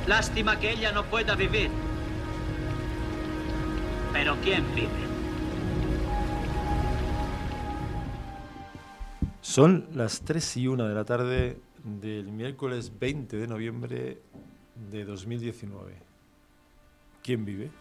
Lástima que ella no pueda vivir. Pero ¿quién vive? Son las 3:01 de la tarde del miércoles 20 de noviembre de 2019. ¿Quién vive?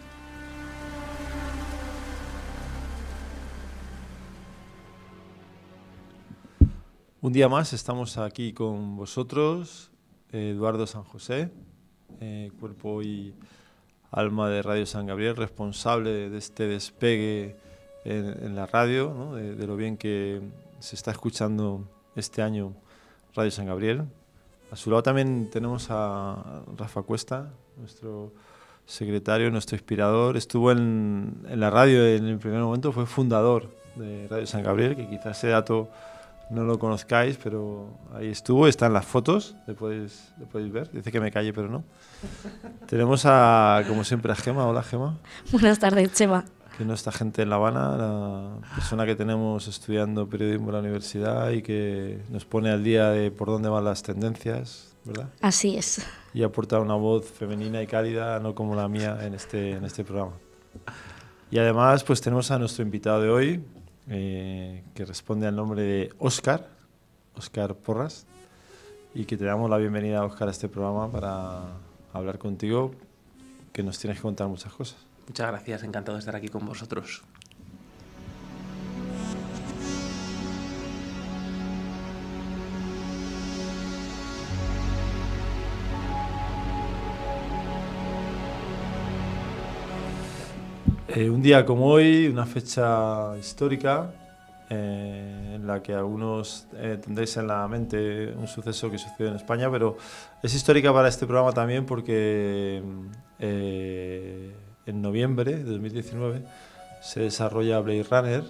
Un día más estamos aquí con vosotros, Eduardo San José, cuerpo y alma de Radio San Gabriel, responsable de este despegue en la radio, ¿no? de lo bien que se está escuchando este año Radio San Gabriel. A su lado también tenemos a Rafa Cuesta, nuestro secretario, nuestro inspirador. Estuvo en la radio en el primer momento, fue fundador de Radio San Gabriel, que quizás ese dato no lo conozcáis, pero ahí estuvo, está en las fotos, le podéis ver. Dice que me calle, pero no. Tenemos como siempre, a Gema. Hola, Gema. Buenas tardes, Chema. Que no está gente en La Habana, la persona que tenemos estudiando periodismo en la universidad y que nos pone al día de por dónde van las tendencias, ¿verdad? Así es. Y aporta una voz femenina y cálida, no como la mía en este programa. Y además, pues tenemos a nuestro invitado de hoy, que responde al nombre de Óscar Porras, y que te damos la bienvenida, Óscar, a este programa para hablar contigo, que nos tienes que contar muchas cosas. Muchas gracias, encantado de estar aquí con vosotros. Un día como hoy, una fecha histórica, en la que algunos tendréis en la mente un suceso que sucedió en España, pero es histórica para este programa también porque en noviembre de 2019 se desarrolla Blade Runner,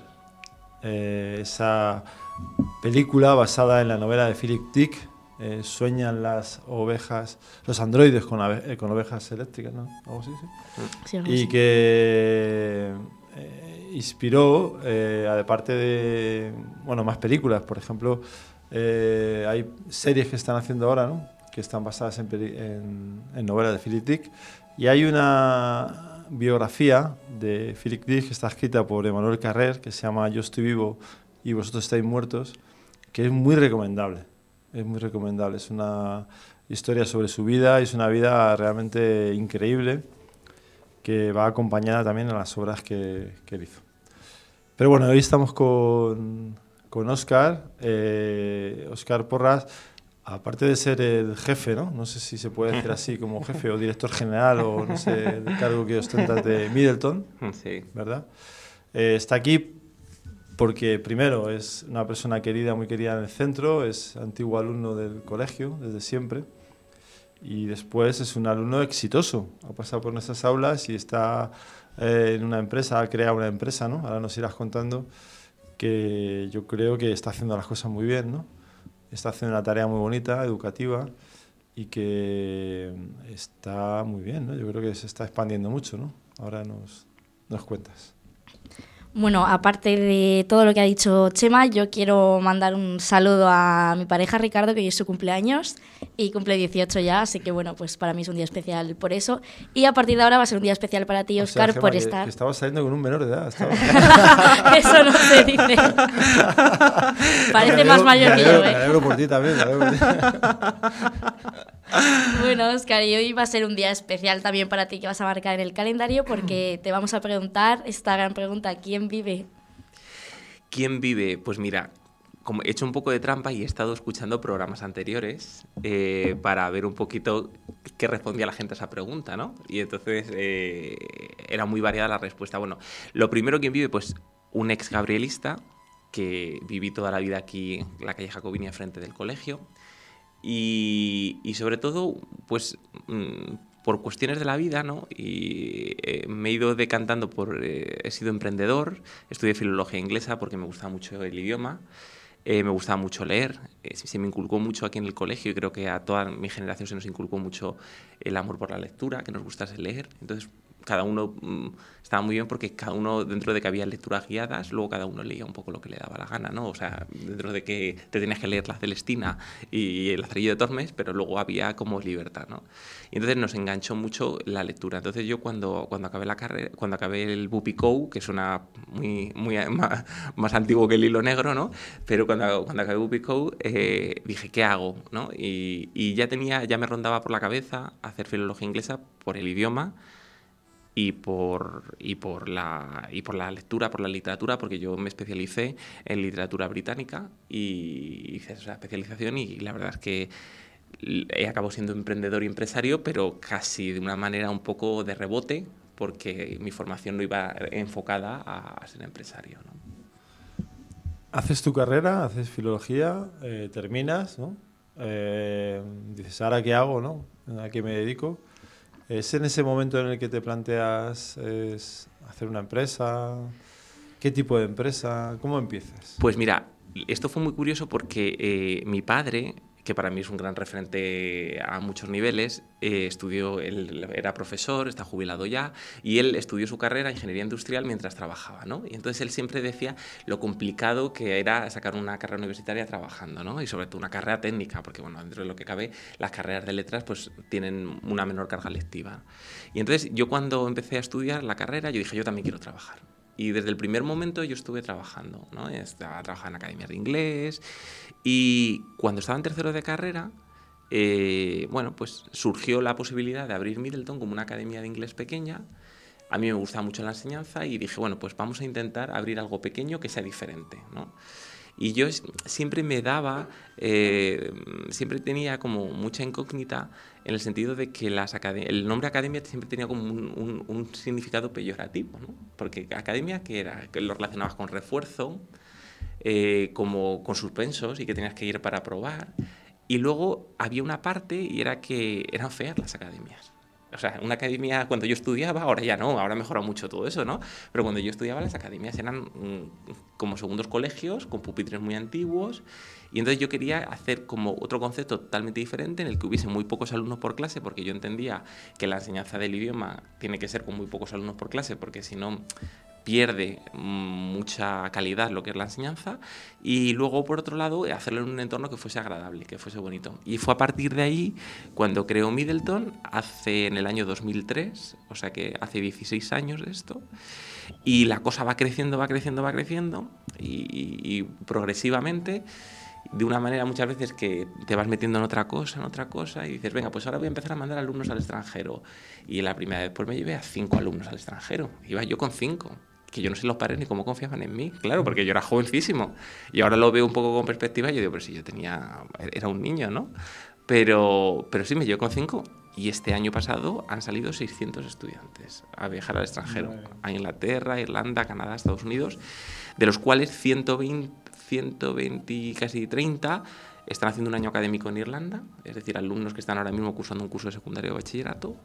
esa película basada en la novela de Philip Dick. Sueñan las ovejas, los androides con ovejas eléctricas, ¿no? Algo así, sí. Sí, Y que inspiró, aparte de, bueno, más películas. Por ejemplo, hay series que están haciendo ahora, ¿no? Que están basadas en novelas de Philip Dick. Y hay una biografía de Philip Dick que está escrita por Emmanuel Carrer, que se llama Yo estoy vivo y vosotros estáis muertos, que es muy recomendable. Es muy recomendable, es una historia sobre su vida, es una vida realmente increíble que va acompañada también a las obras que él hizo. Pero bueno, hoy estamos con Óscar, Óscar Porras, aparte de ser el jefe, ¿no? No sé si se puede decir así, como jefe o director general o no sé, el cargo que ostentas de Middleton, Sí. ¿verdad? Está aquí porque primero es una persona querida, muy querida en el centro, es antiguo alumno del colegio desde siempre, y después es un alumno exitoso, ha pasado por nuestras aulas y está en una empresa, ha creado una empresa, ¿no? Ahora nos irás contando, que yo creo que está haciendo las cosas muy bien, ¿no? Está haciendo una tarea muy bonita, educativa, y que está muy bien, ¿no? Yo creo que se está expandiendo mucho, ¿no? Ahora nos cuentas. Bueno, aparte de todo lo que ha dicho Chema, yo quiero mandar un saludo a mi pareja Ricardo, que hoy es su cumpleaños y cumple 18 ya, así que bueno, pues para mí es un día especial por eso. Y a partir de ahora va a ser un día especial para ti, Óscar, Gema, por estar... que estabas saliendo con un menor de edad. Eso no se dice. Parece más mayor que yo, Me alegro por ti también. Bueno, Óscar, y hoy va a ser un día especial también para ti que vas a marcar en el calendario porque te vamos a preguntar esta gran pregunta: ¿quién vive? ¿Quién vive? Pues mira, como he hecho un poco de trampa y he estado escuchando programas anteriores para ver un poquito qué respondía la gente a esa pregunta, ¿no? Y entonces era muy variada la respuesta. Bueno, lo primero, ¿quién vive? Pues un ex gabrielista que viví toda la vida aquí en la calle Jacobini, frente del colegio. Y sobre todo, pues por cuestiones de la vida, ¿no? Y me he ido decantando he sido emprendedor, estudié filología inglesa porque me gustaba mucho el idioma, me gustaba mucho leer, se me inculcó mucho aquí en el colegio y creo que a toda mi generación se nos inculcó mucho el amor por la lectura, que nos gustase leer. Entonces cada uno estaba muy bien porque cada uno, dentro de que había lecturas guiadas, luego cada uno leía un poco lo que le daba la gana, ¿no? O sea, dentro de que te tenías que leer La Celestina y El Lazarillo de Tormes, pero luego había como libertad, ¿no? Y entonces nos enganchó mucho la lectura. Entonces yo cuando acabé la carrera, cuando acabé el Bupicou, que suena muy más antiguo que el hilo negro, ¿no? Pero cuando acabé Bupicou dije, ¿qué hago? ¿No? Y ya me rondaba por la cabeza hacer filología inglesa por el idioma y por la lectura, por la literatura, porque yo me especialicé en literatura británica y hice esa especialización y la verdad es que he acabado siendo emprendedor y empresario, pero casi de una manera un poco de rebote, porque mi formación no iba enfocada a ser empresario, ¿no? Haces tu carrera, haces filología, terminas, ¿no? Dices, ¿ahora qué hago, no? ¿A qué me dedico? ¿Es en ese momento en el que te planteas hacer una empresa? ¿Qué tipo de empresa? ¿Cómo empiezas? Pues mira, esto fue muy curioso porque mi padre, que para mí es un gran referente a muchos niveles, él era profesor, está jubilado ya, y él estudió su carrera, ingeniería industrial, mientras trabajaba, ¿no? Y entonces él siempre decía lo complicado que era sacar una carrera universitaria trabajando, ¿no? Y sobre todo una carrera técnica, porque bueno, dentro de lo que cabe, las carreras de letras pues tienen una menor carga lectiva. Y entonces yo cuando empecé a estudiar la carrera, yo dije, yo también quiero trabajar. Y desde el primer momento yo estuve trabajando, ¿no? Estaba trabajando en academias de inglés y cuando estaba en tercero de carrera, bueno, pues surgió la posibilidad de abrir Middleton como una academia de inglés pequeña. A mí me gustaba mucho la enseñanza y dije, bueno, pues vamos a intentar abrir algo pequeño que sea diferente, ¿no? Y yo siempre siempre tenía como mucha incógnita en el sentido de que el nombre academia siempre tenía como un significado peyorativo, ¿no? Porque academia, ¿qué era? Que lo relacionabas con refuerzo, como con suspensos y que tenías que ir para probar. Y luego había una parte y era que eran feas las academias. O sea, una academia, cuando yo estudiaba, ahora ya no, ahora ha mejorado mucho todo eso, ¿no? Pero cuando yo estudiaba, las academias eran como segundos colegios, con pupitres muy antiguos, y entonces yo quería hacer como otro concepto totalmente diferente, en el que hubiese muy pocos alumnos por clase, porque yo entendía que la enseñanza del idioma tiene que ser con muy pocos alumnos por clase, porque si no pierde mucha calidad lo que es la enseñanza, y luego por otro lado hacerlo en un entorno que fuese agradable, que fuese bonito. Y fue a partir de ahí cuando creó Middleton, en el año 2003, o sea que hace 16 años de esto, y la cosa va creciendo y progresivamente, de una manera muchas veces que te vas metiendo en otra cosa y dices, venga, pues ahora voy a empezar a mandar alumnos al extranjero. Y la primera vez pues me llevé a 5 alumnos al extranjero, iba yo con 5, que yo no sé los padres ni cómo confiaban en mí, claro, porque yo era jovencísimo. Y ahora lo veo un poco con perspectiva y yo digo, pero si yo era un niño, ¿no? Pero sí, me llevo con 5 y este año pasado han salido 600 estudiantes a viajar al extranjero, a Inglaterra, Irlanda, Canadá, Estados Unidos, de los cuales 120 y casi 30 están haciendo un año académico en Irlanda, es decir, alumnos que están ahora mismo cursando un curso de secundario de bachillerato,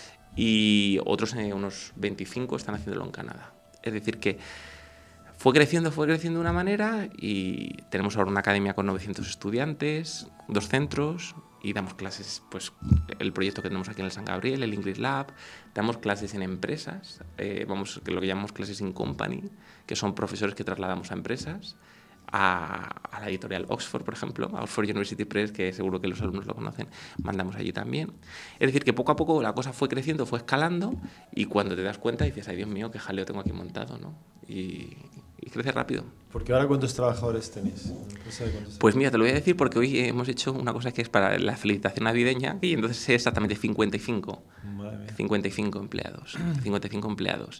y otros, unos 25, están haciéndolo en Canadá. Es decir, que fue creciendo de una manera y tenemos ahora una academia con 900 estudiantes, 2 centros y damos clases, pues el proyecto que tenemos aquí en el San Gabriel, el English Lab, damos clases en empresas, lo que llamamos clases in company, que son profesores que trasladamos a empresas, a la editorial Oxford, por ejemplo, a Oxford University Press, que seguro que los alumnos lo conocen, mandamos allí también. Es decir, que poco a poco la cosa fue creciendo, fue escalando, y cuando te das cuenta dices, ay Dios mío, qué jaleo tengo aquí montado, ¿no? Y crece rápido. Porque ahora, ¿cuántos trabajadores tenéis? Pues mira, te lo voy a decir porque hoy hemos hecho una cosa que es para la felicitación navideña, y entonces es exactamente 55. 55 empleados. 55 empleados.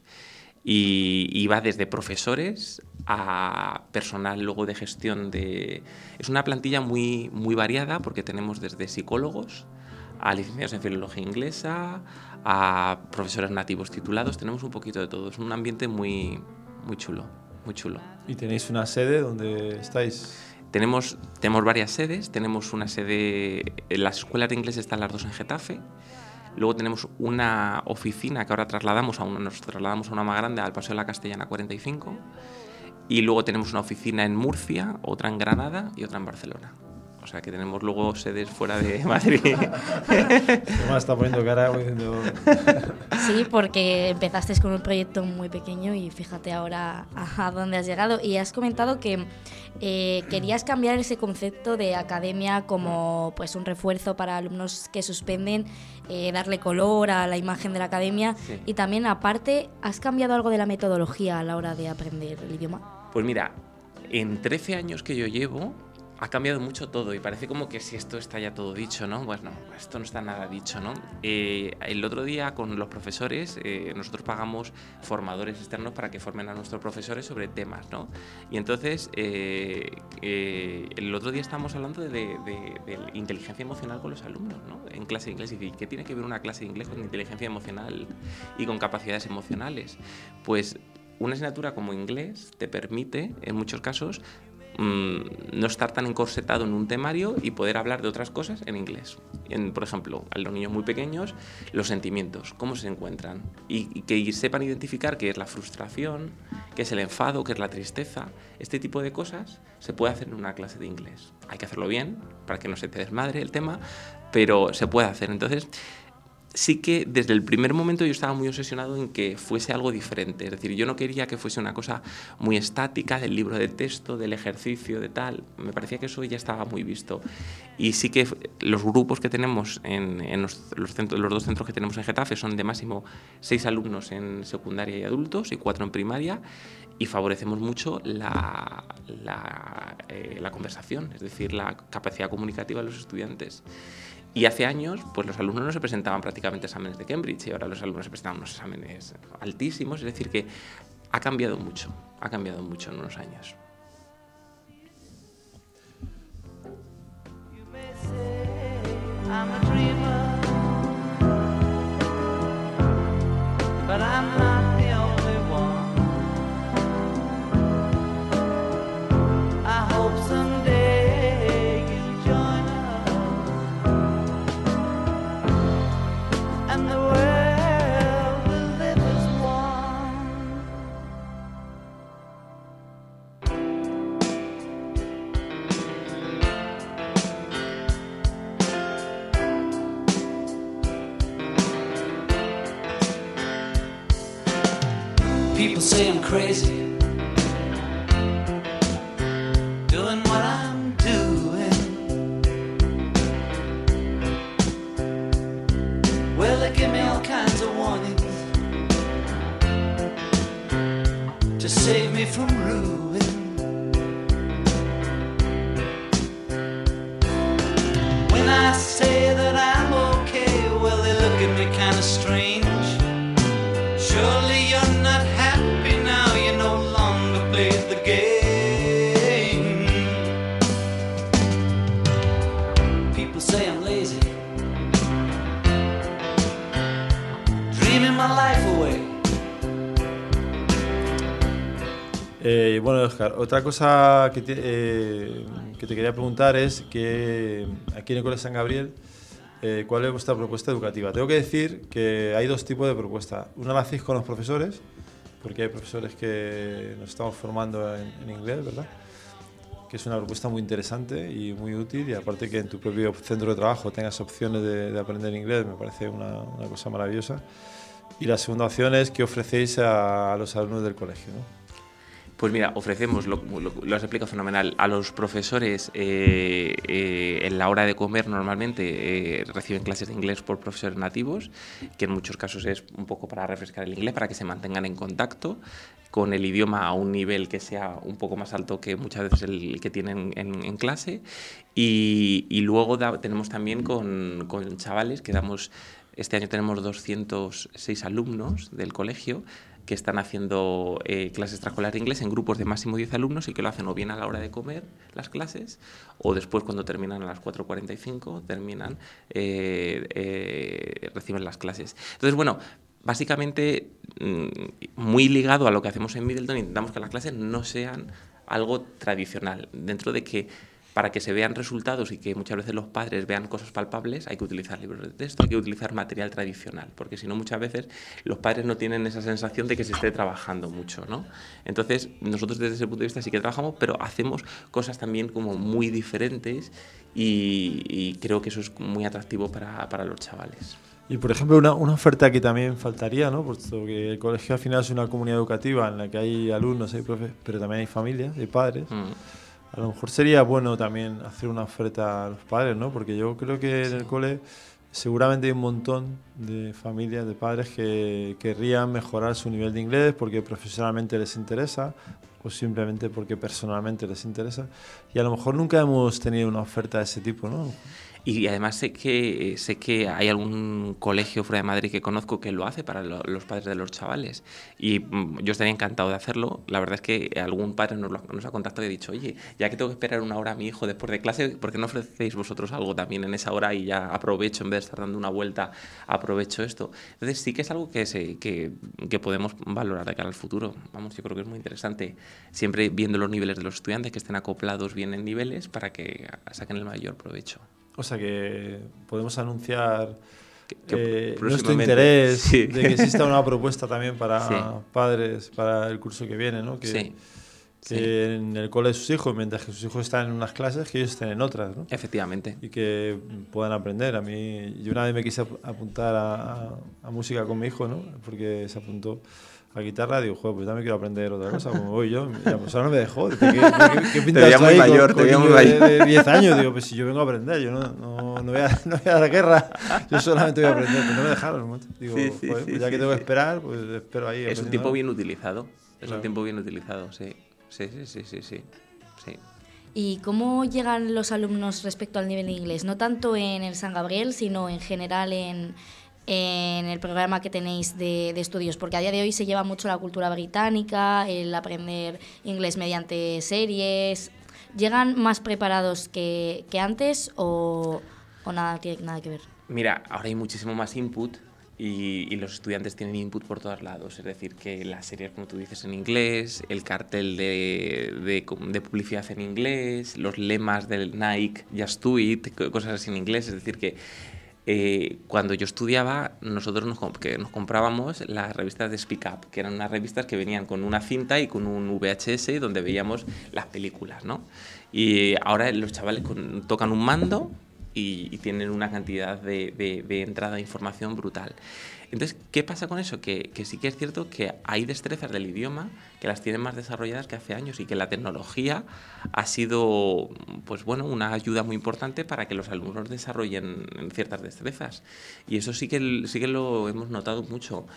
Y va desde profesores a personal luego de gestión de... Es una plantilla muy, muy variada porque tenemos desde psicólogos a licenciados en filología inglesa, a profesores nativos titulados, tenemos un poquito de todo. Es un ambiente muy, muy chulo, muy chulo. ¿Y tenéis una sede donde estáis? Tenemos varias sedes, tenemos una sede... Las escuelas de inglés están las 2 en Getafe. Luego tenemos una oficina que ahora nos trasladamos a una más grande, al Paseo de la Castellana 45. Y luego tenemos una oficina en Murcia, otra en Granada y otra en Barcelona. O sea, que tenemos luego sedes fuera de Madrid. Además está poniendo cara diciendo... Sí, porque empezaste con un proyecto muy pequeño y fíjate ahora a dónde has llegado. Y has comentado que querías cambiar ese concepto de academia como pues un refuerzo para alumnos que suspenden, darle color a la imagen de la academia. Sí. Y también, aparte, ¿has cambiado algo de la metodología a la hora de aprender el idioma? Pues mira, en 13 años que yo llevo, ha cambiado mucho todo y parece como que si esto está ya todo dicho, ¿no? Pues no, esto no está nada dicho, ¿no? El otro día con los profesores, nosotros pagamos formadores externos para que formen a nuestros profesores sobre temas, ¿no? Y entonces, el otro día estábamos hablando de inteligencia emocional con los alumnos, ¿no? En clase de inglés. Y ¿qué tiene que ver una clase de inglés con inteligencia emocional y con capacidades emocionales? Pues una asignatura como inglés te permite, en muchos casos, no estar tan encorsetado en un temario y poder hablar de otras cosas en inglés. Por ejemplo, a los niños muy pequeños, los sentimientos, cómo se encuentran y que sepan identificar qué es la frustración, qué es el enfado, qué es la tristeza. Este tipo de cosas se puede hacer en una clase de inglés. Hay que hacerlo bien para que no se te desmadre el tema, pero se puede hacer. Entonces, sí que desde el primer momento yo estaba muy obsesionado en que fuese algo diferente. Es decir, yo no quería que fuese una cosa muy estática del libro de texto, del ejercicio, de tal. Me parecía que eso ya estaba muy visto. Y sí que los grupos que tenemos en los dos centros que tenemos en Getafe son de máximo 6 alumnos en secundaria y adultos y 4 en primaria. Y favorecemos mucho la conversación, es decir, la capacidad comunicativa de los estudiantes. Y hace años, pues los alumnos no se presentaban prácticamente exámenes de Cambridge y ahora los alumnos se presentaban unos exámenes altísimos. Es decir, que ha cambiado mucho en unos años. People say I'm crazy, doing what I'm doing. Well, they give me all kinds of warnings to save me from ruin. When I say that I'm okay, well, they look at me kind of strange. Surely you're not happy now, you no longer play the game. People say I'm lazy, dreaming my life away. Bueno, Óscar, otra cosa que te quería preguntar es que aquí en el Colegio San Gabriel, ¿cuál es vuestra propuesta educativa? Tengo que decir que hay dos tipos de propuestas. Una la hacéis con los profesores, porque hay profesores que nos estamos formando en inglés, ¿verdad? Que es una propuesta muy interesante y muy útil, y aparte que en tu propio centro de trabajo tengas opciones de aprender inglés, me parece una cosa maravillosa. Y la segunda opción es que ofrecéis a los alumnos del colegio, ¿no? Pues mira, ofrecemos, lo has explicado fenomenal, a los profesores en la hora de comer normalmente reciben clases de inglés por profesores nativos, que en muchos casos es un poco para refrescar el inglés, para que se mantengan en contacto con el idioma a un nivel que sea un poco más alto que muchas veces el que tienen en clase. Y luego tenemos también con chavales que damos, este año tenemos 206 alumnos del colegio que están haciendo clases extraescolares de inglés en grupos de máximo 10 alumnos y que lo hacen o bien a la hora de comer las clases o después cuando terminan a las 4:45 reciben las clases. Entonces, bueno, básicamente muy ligado a lo que hacemos en Middleton, intentamos que las clases no sean algo tradicional, dentro de que para que se vean resultados y que muchas veces los padres vean cosas palpables, hay que utilizar libros de texto, hay que utilizar material tradicional, porque si no muchas veces los padres no tienen esa sensación de que se esté trabajando mucho, ¿no? Entonces nosotros desde ese punto de vista sí que trabajamos, pero hacemos cosas también como muy diferentes y creo que eso es muy atractivo para los chavales. Y por ejemplo, una oferta que también faltaría, ¿no? Puesto que el colegio al final es una comunidad educativa en la que hay alumnos, hay profes, pero también hay familias, hay padres. A lo mejor sería bueno también hacer una oferta a los padres, ¿no? Porque yo creo que en el cole seguramente hay un montón de familias, de padres que querrían mejorar su nivel de inglés porque profesionalmente les interesa o simplemente porque personalmente les interesa. Y a lo mejor nunca hemos tenido una oferta de ese tipo, ¿no? Y además sé que hay algún colegio fuera de Madrid que conozco que lo hace para los padres de los chavales. Y yo estaría encantado de hacerlo. La verdad es que algún padre nos ha contactado y ha dicho, oye, ya que tengo que esperar una hora a mi hijo después de clase, ¿por qué no ofrecéis vosotros algo también en esa hora y ya aprovecho, en vez de estar dando una vuelta, aprovecho esto? Entonces sí que es algo que podemos valorar de cara al futuro. Vamos, yo creo que es muy interesante. Siempre viendo los niveles de los estudiantes, que estén acoplados bien en niveles para que saquen el mayor provecho. O sea que podemos anunciar que nuestro interés sí. de que exista una propuesta también para sí. padres para el curso que viene, ¿no? Que, sí. que en el cole de sus hijos, mientras que sus hijos están en unas clases, que ellos estén en otras, ¿no? Efectivamente. Y que puedan aprender. A mí, yo una vez me quise apuntar a música con mi hijo, ¿no? Porque se apuntó a guitarra, digo, joder, pues también quiero aprender otra cosa, como voy yo. Y la profesora no me dejó. ¿Qué pintas te veía muy ahí mayor, con te veía muy niño mayor. de 10 años? Digo, pues si yo vengo a aprender, yo no voy a la guerra, yo solamente voy a aprender. Pero no me dejaron. Digo, sí, joder, sí, pues ya que tengo que esperar, pues espero ahí. Es un tiempo bien utilizado. Claro. Sí. Sí. ¿Y cómo llegan los alumnos respecto al nivel de inglés? No tanto en el San Gabriel, sino en general en el programa que tenéis de estudios, porque a día de hoy se lleva mucho la cultura británica, el aprender inglés mediante series. ¿Llegan más preparados que antes o nada tiene nada que ver? Mira, ahora hay muchísimo más input y los estudiantes tienen input por todos lados. Es decir, que las series, como tú dices, en inglés, el cartel de publicidad en inglés, los lemas del Nike, Just Do It, cosas así en inglés. Es decir, que cuando yo estudiaba, nosotros nos comprábamos las revistas de Speak Up, que eran unas revistas que venían con una cinta y con un VHS donde veíamos las películas, ¿no? Y ahora los chavales tocan un mando y tienen una cantidad de entrada de información brutal. Entonces, ¿qué pasa con eso? Que sí que es cierto que hay destrezas del idioma que las tienen más desarrolladas que hace años y que la tecnología ha sido, pues bueno, una ayuda muy importante para que los alumnos desarrollen ciertas destrezas. Y eso sí que lo hemos notado mucho.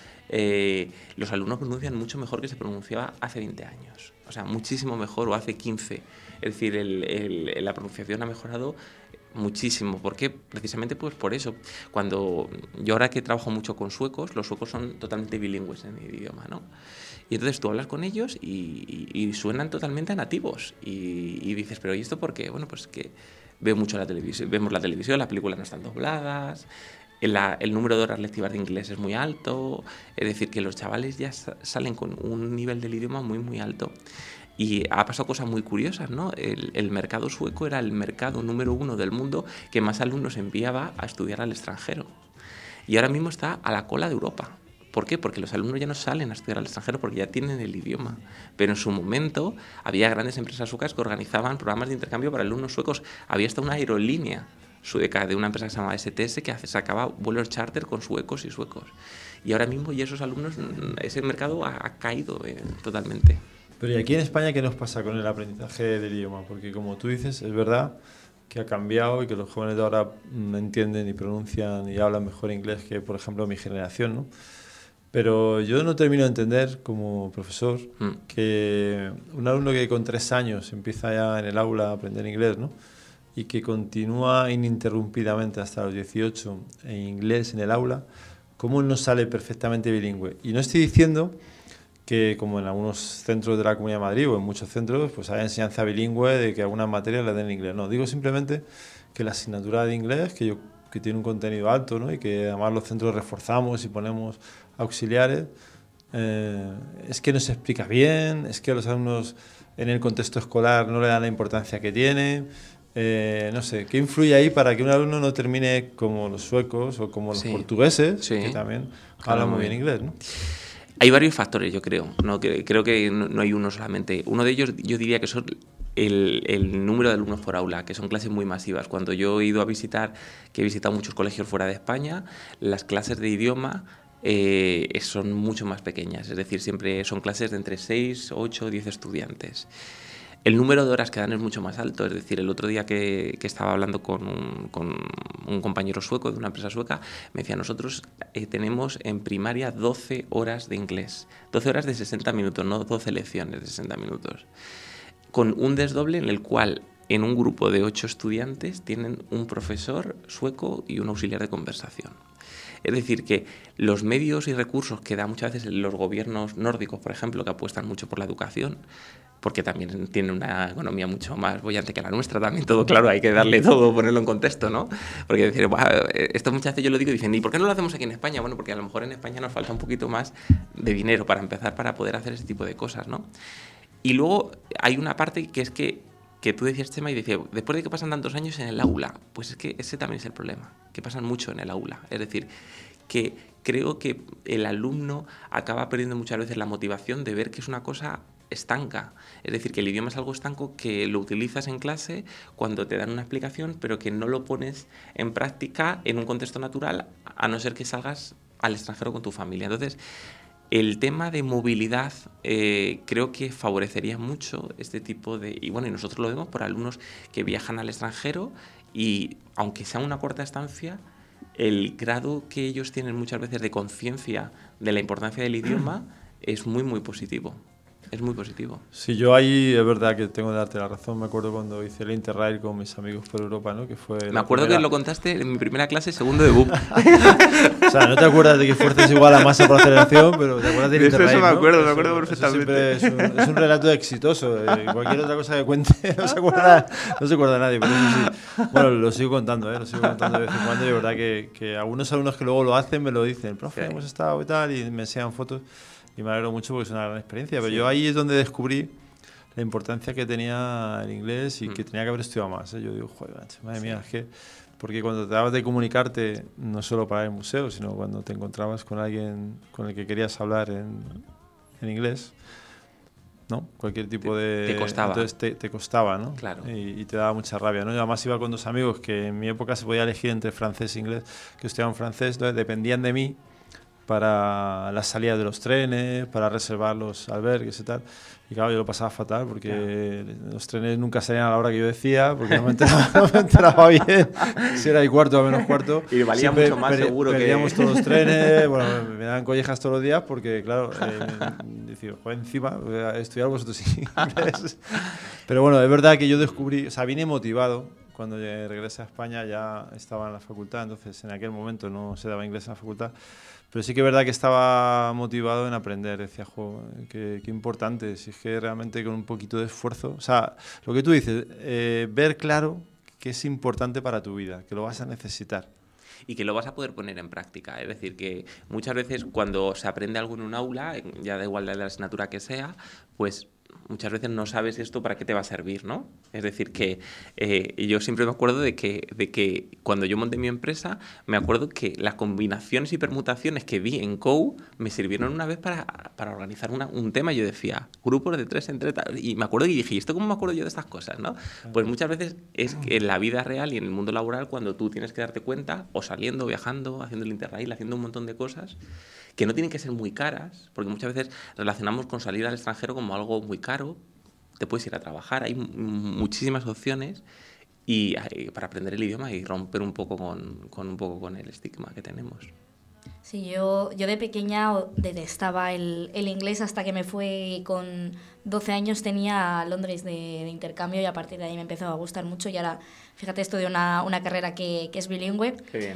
Los alumnos pronuncian mucho mejor que se pronunciaba hace 20 años. O sea, muchísimo mejor, o hace 15. Es decir, la pronunciación ha mejorado muchísimo. ¿Por qué? Precisamente pues por eso. Cuando yo ahora que trabajo mucho con suecos, los suecos son totalmente bilingües en el idioma, ¿no? Y entonces tú hablas con ellos y suenan totalmente nativos. Y dices, ¿pero y esto por qué? Bueno, pues que vemos la televisión, las películas no están dobladas, el número de horas lectivas de inglés es muy alto. Es decir, que los chavales ya salen con un nivel del idioma muy, muy alto. Y ha pasado cosas muy curiosas, ¿no? El mercado sueco era el mercado número 1 del mundo que más alumnos enviaba a estudiar al extranjero. Y ahora mismo está a la cola de Europa. ¿Por qué? Porque los alumnos ya no salen a estudiar al extranjero porque ya tienen el idioma. Pero en su momento había grandes empresas suecas que organizaban programas de intercambio para alumnos suecos. Había hasta una aerolínea sueca de una empresa que se llamaba STS que sacaba vuelos charter con suecos y suecos. Y ahora mismo ya esos alumnos, ese mercado ha caído totalmente. Pero ¿y aquí en España qué nos pasa con el aprendizaje del idioma? Porque como tú dices, es verdad que ha cambiado y que los jóvenes de ahora entienden y pronuncian y hablan mejor inglés que, por ejemplo, mi generación, ¿no? Pero yo no termino de entender, como profesor, que un alumno que con 3 años empieza ya en el aula a aprender inglés, ¿no? Y que continúa ininterrumpidamente hasta los 18 en inglés en el aula, ¿cómo no sale perfectamente bilingüe? Y no estoy diciendo que, como en algunos centros de la Comunidad de Madrid o en muchos centros, pues hay enseñanza bilingüe de que algunas materias las den en inglés. No, digo simplemente que la asignatura de inglés, que tiene un contenido alto, ¿no? Y que además los centros reforzamos y ponemos auxiliares, es que no se explica bien, es que a los alumnos en el contexto escolar no le dan la importancia que tiene, no sé, ¿qué influye ahí para que un alumno no termine como los suecos o como los portugueses, que también hablan muy bien inglés, ¿no? Hay varios factores, yo creo. ¿No? Creo que no hay uno solamente. Uno de ellos yo diría que son el número de alumnos por aula, que son clases muy masivas. Cuando yo he ido a visitar, que he visitado muchos colegios fuera de España, las clases de idioma son mucho más pequeñas. Es decir, siempre son clases de entre 6, 8, 10 estudiantes. El número de horas que dan es mucho más alto. Es decir, el otro día que estaba hablando con un compañero sueco de una empresa sueca, me decía, nosotros tenemos en primaria 12 horas de inglés. 12 horas de 60 minutos, no 12 lecciones de 60 minutos. Con un desdoble en el cual en un grupo de 8 estudiantes tienen un profesor sueco y un auxiliar de conversación. Es decir, que los medios y recursos que dan muchas veces los gobiernos nórdicos, por ejemplo, que apuestan mucho por la educación, porque también tiene una economía mucho más bollante que la nuestra, también todo, claro, hay que darle todo, ponerlo en contexto, ¿no? Porque decir, esto muchas veces yo lo digo y dicen, ¿y por qué no lo hacemos aquí en España? Bueno, porque a lo mejor en España nos falta un poquito más de dinero para empezar, para poder hacer ese tipo de cosas, ¿no? Y luego hay una parte que es que tú decías, Chema, y decía, después de que pasan tantos años en el aula, pues es que ese también es el problema, que pasan mucho en el aula. Es decir, que creo que el alumno acaba perdiendo muchas veces la motivación de ver que es una cosa estanca. Es decir, que el idioma es algo estanco que lo utilizas en clase cuando te dan una explicación, pero que no lo pones en práctica en un contexto natural, a no ser que salgas al extranjero con tu familia. Entonces, el tema de movilidad creo que favorecería mucho este tipo de... Y bueno, y nosotros lo vemos por alumnos que viajan al extranjero y, aunque sea una corta estancia, el grado que ellos tienen muchas veces de conciencia de la importancia del idioma es muy, muy positivo. Es muy positivo. Sí, yo ahí es verdad que tengo que darte la razón. Me acuerdo cuando hice el Interrail con mis amigos por Europa, ¿no? Que fue me acuerdo que lo contaste en mi primera clase, segundo de BUP. O sea, no te acuerdas de que fuerza es igual a masa por aceleración, pero te acuerdas del Interrail, eso me acuerdo, ¿no? me acuerdo perfectamente. Eso es un relato exitoso. Cualquier otra cosa que cuente no se acuerda nadie, pero eso sí. Bueno, lo sigo contando, lo sigo contando de vez en cuando. Y de verdad que algunos alumnos que luego lo hacen me lo dicen, profe, hemos estado y tal, y me enseñan fotos. Y me alegro mucho porque es una gran experiencia. Pero yo ahí es donde descubrí la importancia que tenía el inglés y que tenía que haber estudiado más. Yo digo, joder, madre mía, es que... Porque cuando tratabas de comunicarte, no solo para el museo, sino cuando te encontrabas con alguien con el que querías hablar en inglés, ¿no? Cualquier tipo de... Te costaba. Entonces te costaba, ¿no? Claro. Y te daba mucha rabia, ¿no? Yo además iba con 2 amigos que en mi época se podía elegir entre francés e inglés, que estudiaban francés, entonces dependían de mí para las salidas de los trenes, para reservar los albergues y tal. Y claro, yo lo pasaba fatal porque los trenes nunca salían a la hora que yo decía, porque no me enteraba bien si era y cuarto o menos cuarto. Y valía siempre mucho más seguro perdíamos todos los trenes, bueno, me daban collejas todos los días porque, claro, decía, joder, encima, estudiar vosotros sin inglés. Pero bueno, es verdad que yo descubrí, o sea, vine motivado. Cuando regresé a España ya estaba en la facultad, entonces en aquel momento no se daba inglés en la facultad. Pero sí que es verdad que estaba motivado en aprender. Decía, jo, qué importante, si es que realmente con un poquito de esfuerzo... O sea, lo que tú dices, ver claro que es importante para tu vida, que lo vas a necesitar. Y que lo vas a poder poner en práctica. Es decir, que muchas veces cuando se aprende algo en un aula, ya da igual de la asignatura que sea, pues muchas veces no sabes esto para qué te va a servir, ¿no? Es decir, que yo siempre me acuerdo de que cuando yo monté mi empresa, me acuerdo que las combinaciones y permutaciones que vi en COU me sirvieron una vez para organizar un tema. Yo decía, grupos de 3 entre tal, y me acuerdo y dije, ¿y esto cómo me acuerdo yo de estas cosas, no? Pues muchas veces es que en la vida real y en el mundo laboral, cuando tú tienes que darte cuenta, o saliendo, viajando, haciendo el Interrail, haciendo un montón de cosas, que no tienen que ser muy caras, porque muchas veces relacionamos con salir al extranjero como algo muy caro. Te puedes ir a trabajar, hay muchísimas opciones y para aprender el idioma y romper un poco con el estigma que tenemos. Sí, yo de pequeña detestaba el inglés hasta que me fui con 12 años, tenía a Londres de intercambio y a partir de ahí me empezó a gustar mucho y ahora, fíjate, estudio una carrera que es bilingüe. Qué bien.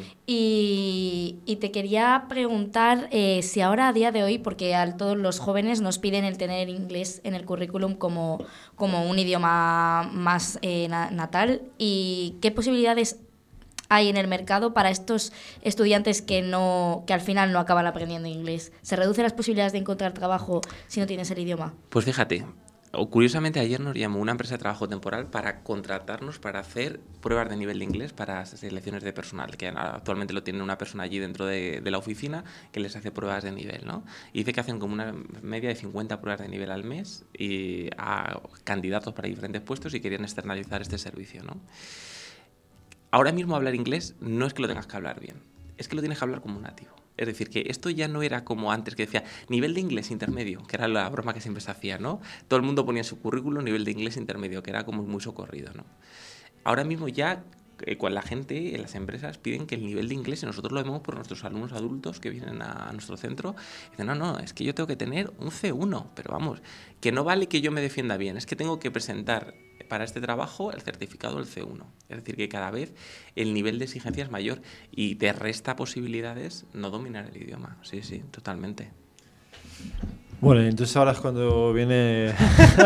Y te quería preguntar si ahora a día de hoy, porque a todos los jóvenes nos piden el tener inglés en el currículum como un idioma más natal, y qué posibilidades hay en el mercado para estos estudiantes que al final no acaban aprendiendo inglés. ¿Se reducen las posibilidades de encontrar trabajo si no tienes el idioma? Pues fíjate, curiosamente ayer nos llamó una empresa de trabajo temporal para contratarnos para hacer pruebas de nivel de inglés para selecciones de personal, que actualmente lo tiene una persona allí dentro de la oficina que les hace pruebas de nivel, ¿no? Y dice que hacen como una media de 50 pruebas de nivel al mes y a candidatos para diferentes puestos y querían externalizar este servicio, ¿no? Ahora mismo hablar inglés no es que lo tengas que hablar bien, es que lo tienes que hablar como un nativo. Es decir, que esto ya no era como antes, que decía nivel de inglés intermedio, que era la broma que siempre se hacía, ¿no? Todo el mundo ponía en su currículum nivel de inglés intermedio, que era como muy socorrido, ¿no? Ahora mismo ya con la gente en las empresas piden que el nivel de inglés, y nosotros lo vemos por nuestros alumnos adultos que vienen a nuestro centro, dicen, no, es que yo tengo que tener un C1, pero vamos, que no vale que yo me defienda bien, es que tengo que presentar para este trabajo el certificado del C1. Es decir, que cada vez el nivel de exigencia es mayor y te resta posibilidades no dominar el idioma. Sí, totalmente. Bueno, entonces ahora es cuando viene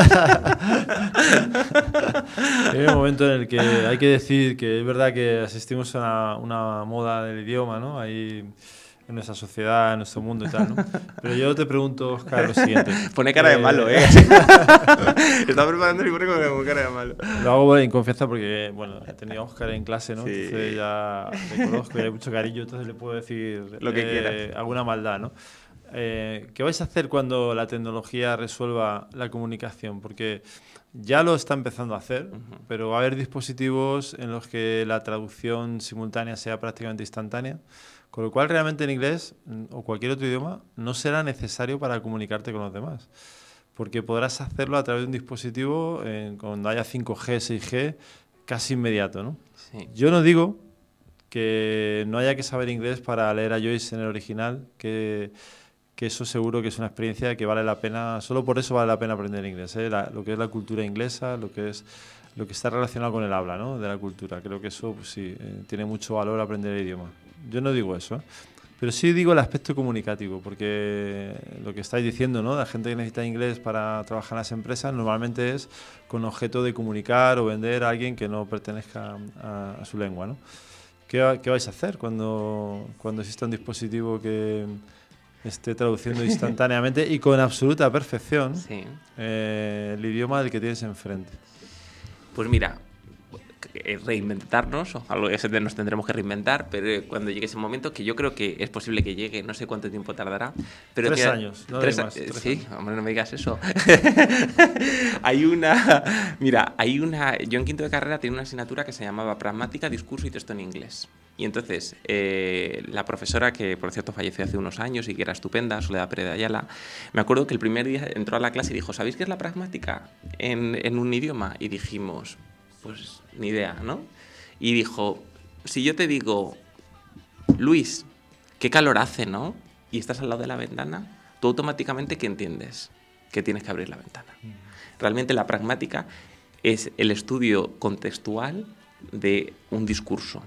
el momento en el que hay que decir que es verdad que asistimos a una moda del idioma, ¿no? Ahí en nuestra sociedad, en nuestro mundo y tal, ¿no? Pero yo te pregunto, Óscar, lo siguiente. Pone cara de malo, ¿eh? Está preparando y pone como cara de malo. Lo hago en confianza porque, bueno, he tenido a Óscar en clase, ¿no? Sí. Entonces ya le conozco y hay mucho cariño, entonces le puedo decir lo que quieras. Alguna maldad, ¿no? ¿Qué vais a hacer cuando la tecnología resuelva la comunicación? Porque ya lo está empezando a hacer, pero va a haber dispositivos en los que la traducción simultánea sea prácticamente instantánea, con lo cual realmente en inglés o cualquier otro idioma no será necesario para comunicarte con los demás, porque podrás hacerlo a través de un dispositivo cuando haya 5G, 6G, casi inmediato, ¿no? Sí. Yo no digo que no haya que saber inglés para leer a Joyce en el original, que eso seguro que es una experiencia que vale la pena, solo por eso vale la pena aprender inglés, ¿eh? Lo que es la cultura inglesa, lo que está relacionado con el habla, ¿no? De la cultura. Creo que eso, pues, sí, tiene mucho valor aprender el idioma. Yo no digo eso, ¿eh? Pero sí digo el aspecto comunicativo, porque lo que estáis diciendo, ¿no? La gente que necesita inglés para trabajar en las empresas normalmente es con objeto de comunicar o vender a alguien que no pertenezca a su lengua, ¿no? ¿Qué vais a hacer cuando exista un dispositivo que esté traduciendo instantáneamente y con absoluta perfección el idioma del que tienes enfrente? Pues mira, reinventarnos, o algo que nos tendremos que reinventar, pero cuando llegue ese momento, que yo creo que es posible que llegue, no sé cuánto tiempo tardará. Pero 3 años, no digo más. Sí, años. Hombre, no me digas eso. Yo en quinto de carrera tenía una asignatura que se llamaba Pragmática, Discurso y Texto en Inglés. Y entonces, la profesora, que por cierto falleció hace unos años y que era estupenda, Soledad Pérez de Ayala, me acuerdo que el primer día entró a la clase y dijo, ¿sabéis qué es la pragmática en un idioma? Y dijimos, pues ni idea, ¿no? Y dijo, si yo te digo, Luis, qué calor hace, ¿no? Y estás al lado de la ventana, tú automáticamente, ¿qué entiendes? Que tienes que abrir la ventana. Realmente la pragmática es el estudio contextual de un discurso.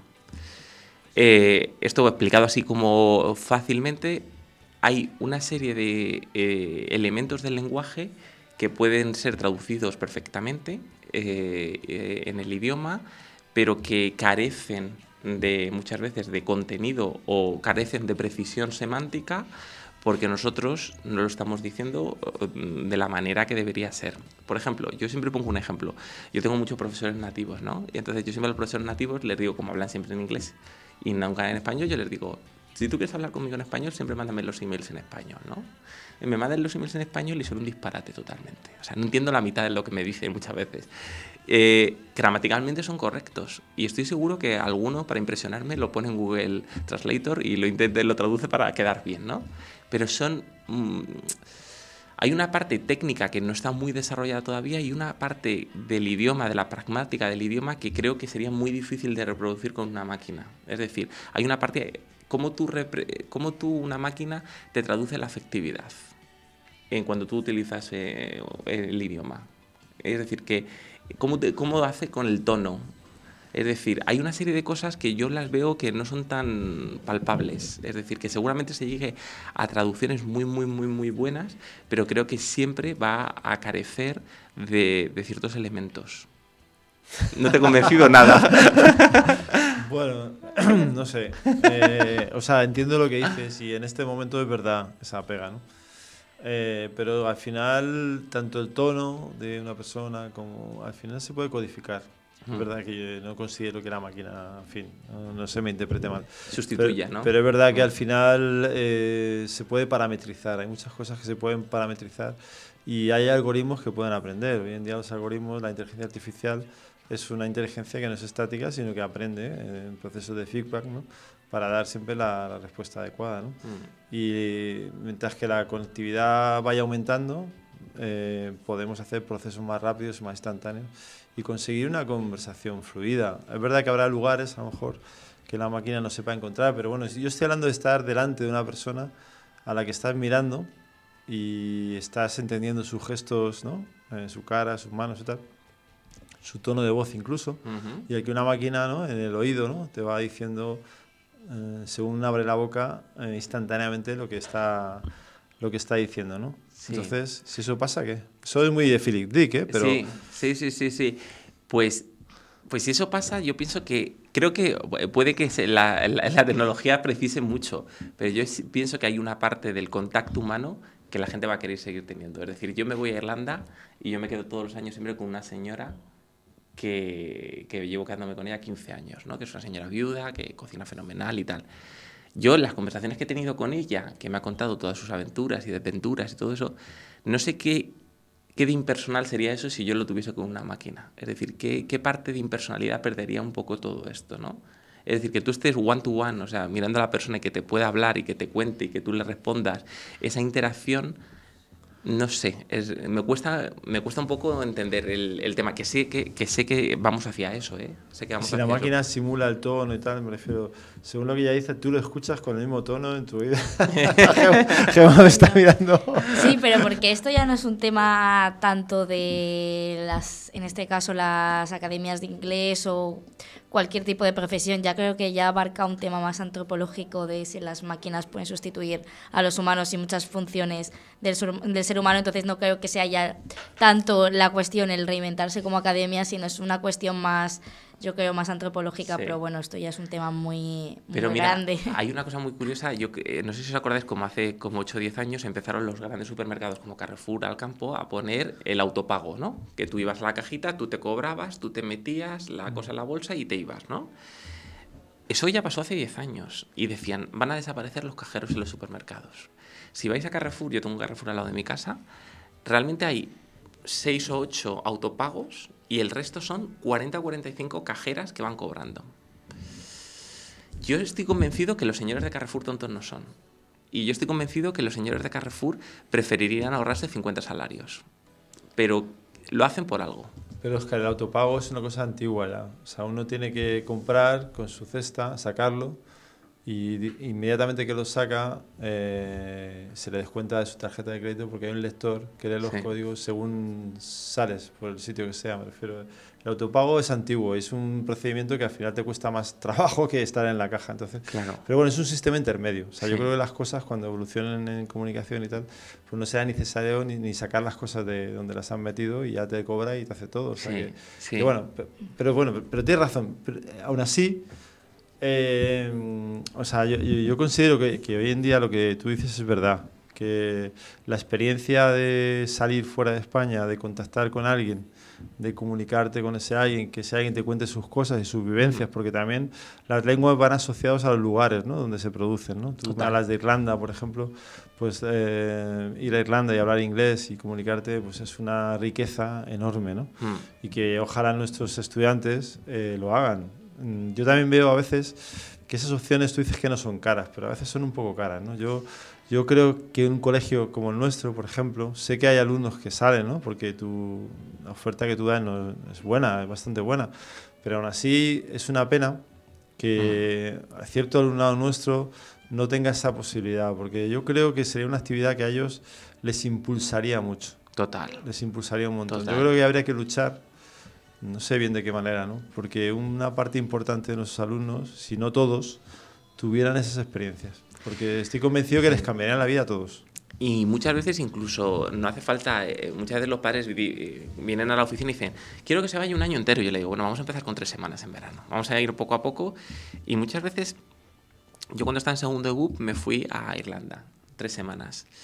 Esto explicado así como fácilmente, hay una serie de elementos del lenguaje que pueden ser traducidos perfectamente en el idioma, pero que carecen muchas veces de contenido o carecen de precisión semántica porque nosotros no lo estamos diciendo de la manera que debería ser. Por ejemplo, yo siempre pongo un ejemplo. Yo tengo muchos profesores nativos, ¿no? Y entonces yo siempre a los profesores nativos les digo, como hablan siempre en inglés y nunca en español, yo les digo, si tú quieres hablar conmigo en español, siempre mándame los emails en español, ¿no? Y me mandan los emails en español y son un disparate totalmente. O sea, no entiendo la mitad de lo que me dicen muchas veces. Gramaticalmente son correctos y estoy seguro que alguno, para impresionarme, lo pone en Google Translator y lo traduce para quedar bien, ¿no? Pero hay una parte técnica que no está muy desarrollada todavía y una parte del idioma, de la pragmática del idioma, que creo que sería muy difícil de reproducir con una máquina. Es decir, hay una parte, cómo tú una máquina te traduce la afectividad cuando tú utilizas el idioma. Es decir, que cómo hace con el tono. Es decir, hay una serie de cosas que yo las veo que no son tan palpables. Es decir, que seguramente se llegue a traducciones muy, muy, muy, muy buenas, pero creo que siempre va a carecer de ciertos elementos. No te he convencido nada. Bueno, no sé. O sea, entiendo lo que dices y en este momento es verdad esa pega, ¿no? pero al final, tanto el tono de una persona como al final se puede codificar. Es verdad que yo no considero que la máquina, en fin, no se me interprete mal. Sustituya, pero, ¿no? Pero es verdad que al final se puede parametrizar. Hay muchas cosas que se pueden parametrizar y hay algoritmos que pueden aprender. Hoy en día los algoritmos, la inteligencia artificial es una inteligencia que no es estática, sino que aprende en procesos de feedback, ¿no? Para dar siempre la respuesta adecuada, ¿no? Y mientras que la conectividad vaya aumentando, podemos hacer procesos más rápidos y más instantáneos y conseguir una conversación fluida. Es verdad que habrá lugares, a lo mejor, que la máquina no sepa encontrar, pero bueno, yo estoy hablando de estar delante de una persona a la que estás mirando y estás entendiendo sus gestos, ¿no? Su cara, sus manos y tal, su tono de voz incluso, y el que una máquina, ¿no? En el oído, ¿no? Te va diciendo, según abre la boca, instantáneamente lo que está diciendo, ¿no? Sí. Entonces, si eso pasa, ¿qué? Soy muy de Philip Dick, ¿eh? Pero... Sí. Pues si eso pasa, yo pienso que... Creo que puede que la tecnología precise mucho, pero yo pienso que hay una parte del contacto humano que la gente va a querer seguir teniendo. Es decir, yo me voy a Irlanda y yo me quedo todos los años siempre con una señora que llevo quedándome con ella 15 años, ¿no? Que es una señora viuda, que cocina fenomenal y tal. Yo, en las conversaciones que he tenido con ella, que me ha contado todas sus aventuras y desventuras y todo eso, no sé qué de impersonal sería eso si yo lo tuviese con una máquina. Es decir, ¿qué parte de impersonalidad perdería un poco todo esto, ¿no? Es decir, que tú estés one to one, o sea, mirando a la persona y que te pueda hablar y que te cuente y que tú le respondas, esa interacción... No sé, me cuesta un poco entender el tema, que sé que vamos hacia eso, ¿eh? Sé que vamos si hacia la máquina eso. simula el tono y tal, me refiero, según lo que ella dice, tú lo escuchas con el mismo tono en tu vida. Gemma me está mirando. Sí, pero porque esto ya no es un tema tanto de en este caso, las academias de inglés o cualquier tipo de profesión. Ya creo que ya abarca un tema más antropológico de si las máquinas pueden sustituir a los humanos y muchas funciones del ser humano. Entonces no creo que sea ya tanto la cuestión el reinventarse como academia, sino es una cuestión más, yo creo, más antropológica. Sí. Pero bueno, esto ya es un tema muy grande. Hay una cosa muy curiosa. Yo no sé si os acordáis, como hace como 8 o 10 años empezaron los grandes supermercados como Carrefour, Alcampo, a poner el autopago, ¿no? Que tú ibas a la cajita, tú te cobrabas, tú te metías la cosa en la bolsa y te ibas, ¿no? Eso ya pasó hace 10 años y decían, van a desaparecer los cajeros en los supermercados. Si vais a Carrefour, yo tengo un Carrefour al lado de mi casa, realmente hay 6 o 8 autopagos y el resto son 40 o 45 cajeras que van cobrando. Yo estoy convencido que los señores de Carrefour tontos no son. Y yo estoy convencido que los señores de Carrefour preferirían ahorrarse 50 salarios. Pero lo hacen por algo. Pero es que el autopago es una cosa antigua ya. O sea, uno tiene que comprar con su cesta, sacarlo, y inmediatamente que lo saca se le descuenta de su tarjeta de crédito porque hay un lector que lee los códigos según sales por el sitio que sea. Me refiero, el autopago es antiguo, es un procedimiento que al final te cuesta más trabajo que estar en la caja. Entonces, claro. Pero bueno, es un sistema intermedio. O sea, yo creo que las cosas cuando evolucionen en comunicación y tal, pues no sea necesario ni sacar las cosas de donde las han metido y ya te cobra y te hace todo. O sea, que bueno, pero tienes razón. Pero, aún así... o sea, yo considero que hoy en día lo que tú dices es verdad, que la experiencia de salir fuera de España, de contactar con alguien, de comunicarte con ese alguien, que ese alguien te cuente sus cosas y sus vivencias, porque también las lenguas van asociadas a los lugares, ¿no? Donde se producen, ¿no? Tú hablas de Irlanda, por ejemplo, pues ir a Irlanda y hablar inglés y comunicarte, pues es una riqueza enorme, ¿no? Y que ojalá nuestros estudiantes lo hagan. Yo también veo a veces que esas opciones tú dices que no son caras, pero a veces son un poco caras, ¿no? Yo creo que un colegio como el nuestro, por ejemplo, sé que hay alumnos que salen, ¿no? Porque la oferta que tú das no es buena, es bastante buena, pero aún así es una pena que cierto alumnado nuestro no tenga esa posibilidad, porque yo creo que sería una actividad que a ellos les impulsaría mucho. Total. Les impulsaría un montón. Total. Yo creo que habría que luchar. No sé bien de qué manera, ¿no? Porque una parte importante de nuestros alumnos, si no todos, tuvieran esas experiencias. Porque estoy convencido que les cambiarían la vida a todos. Y muchas veces incluso no hace falta, muchas veces los padres vienen a la oficina y dicen, quiero que se vaya un año entero. Y yo le digo, bueno, vamos a empezar con 3 semanas en verano. Vamos a ir poco a poco. Y muchas veces, yo cuando estaba en segundo de BUP me fui a Irlanda, 3 semanas.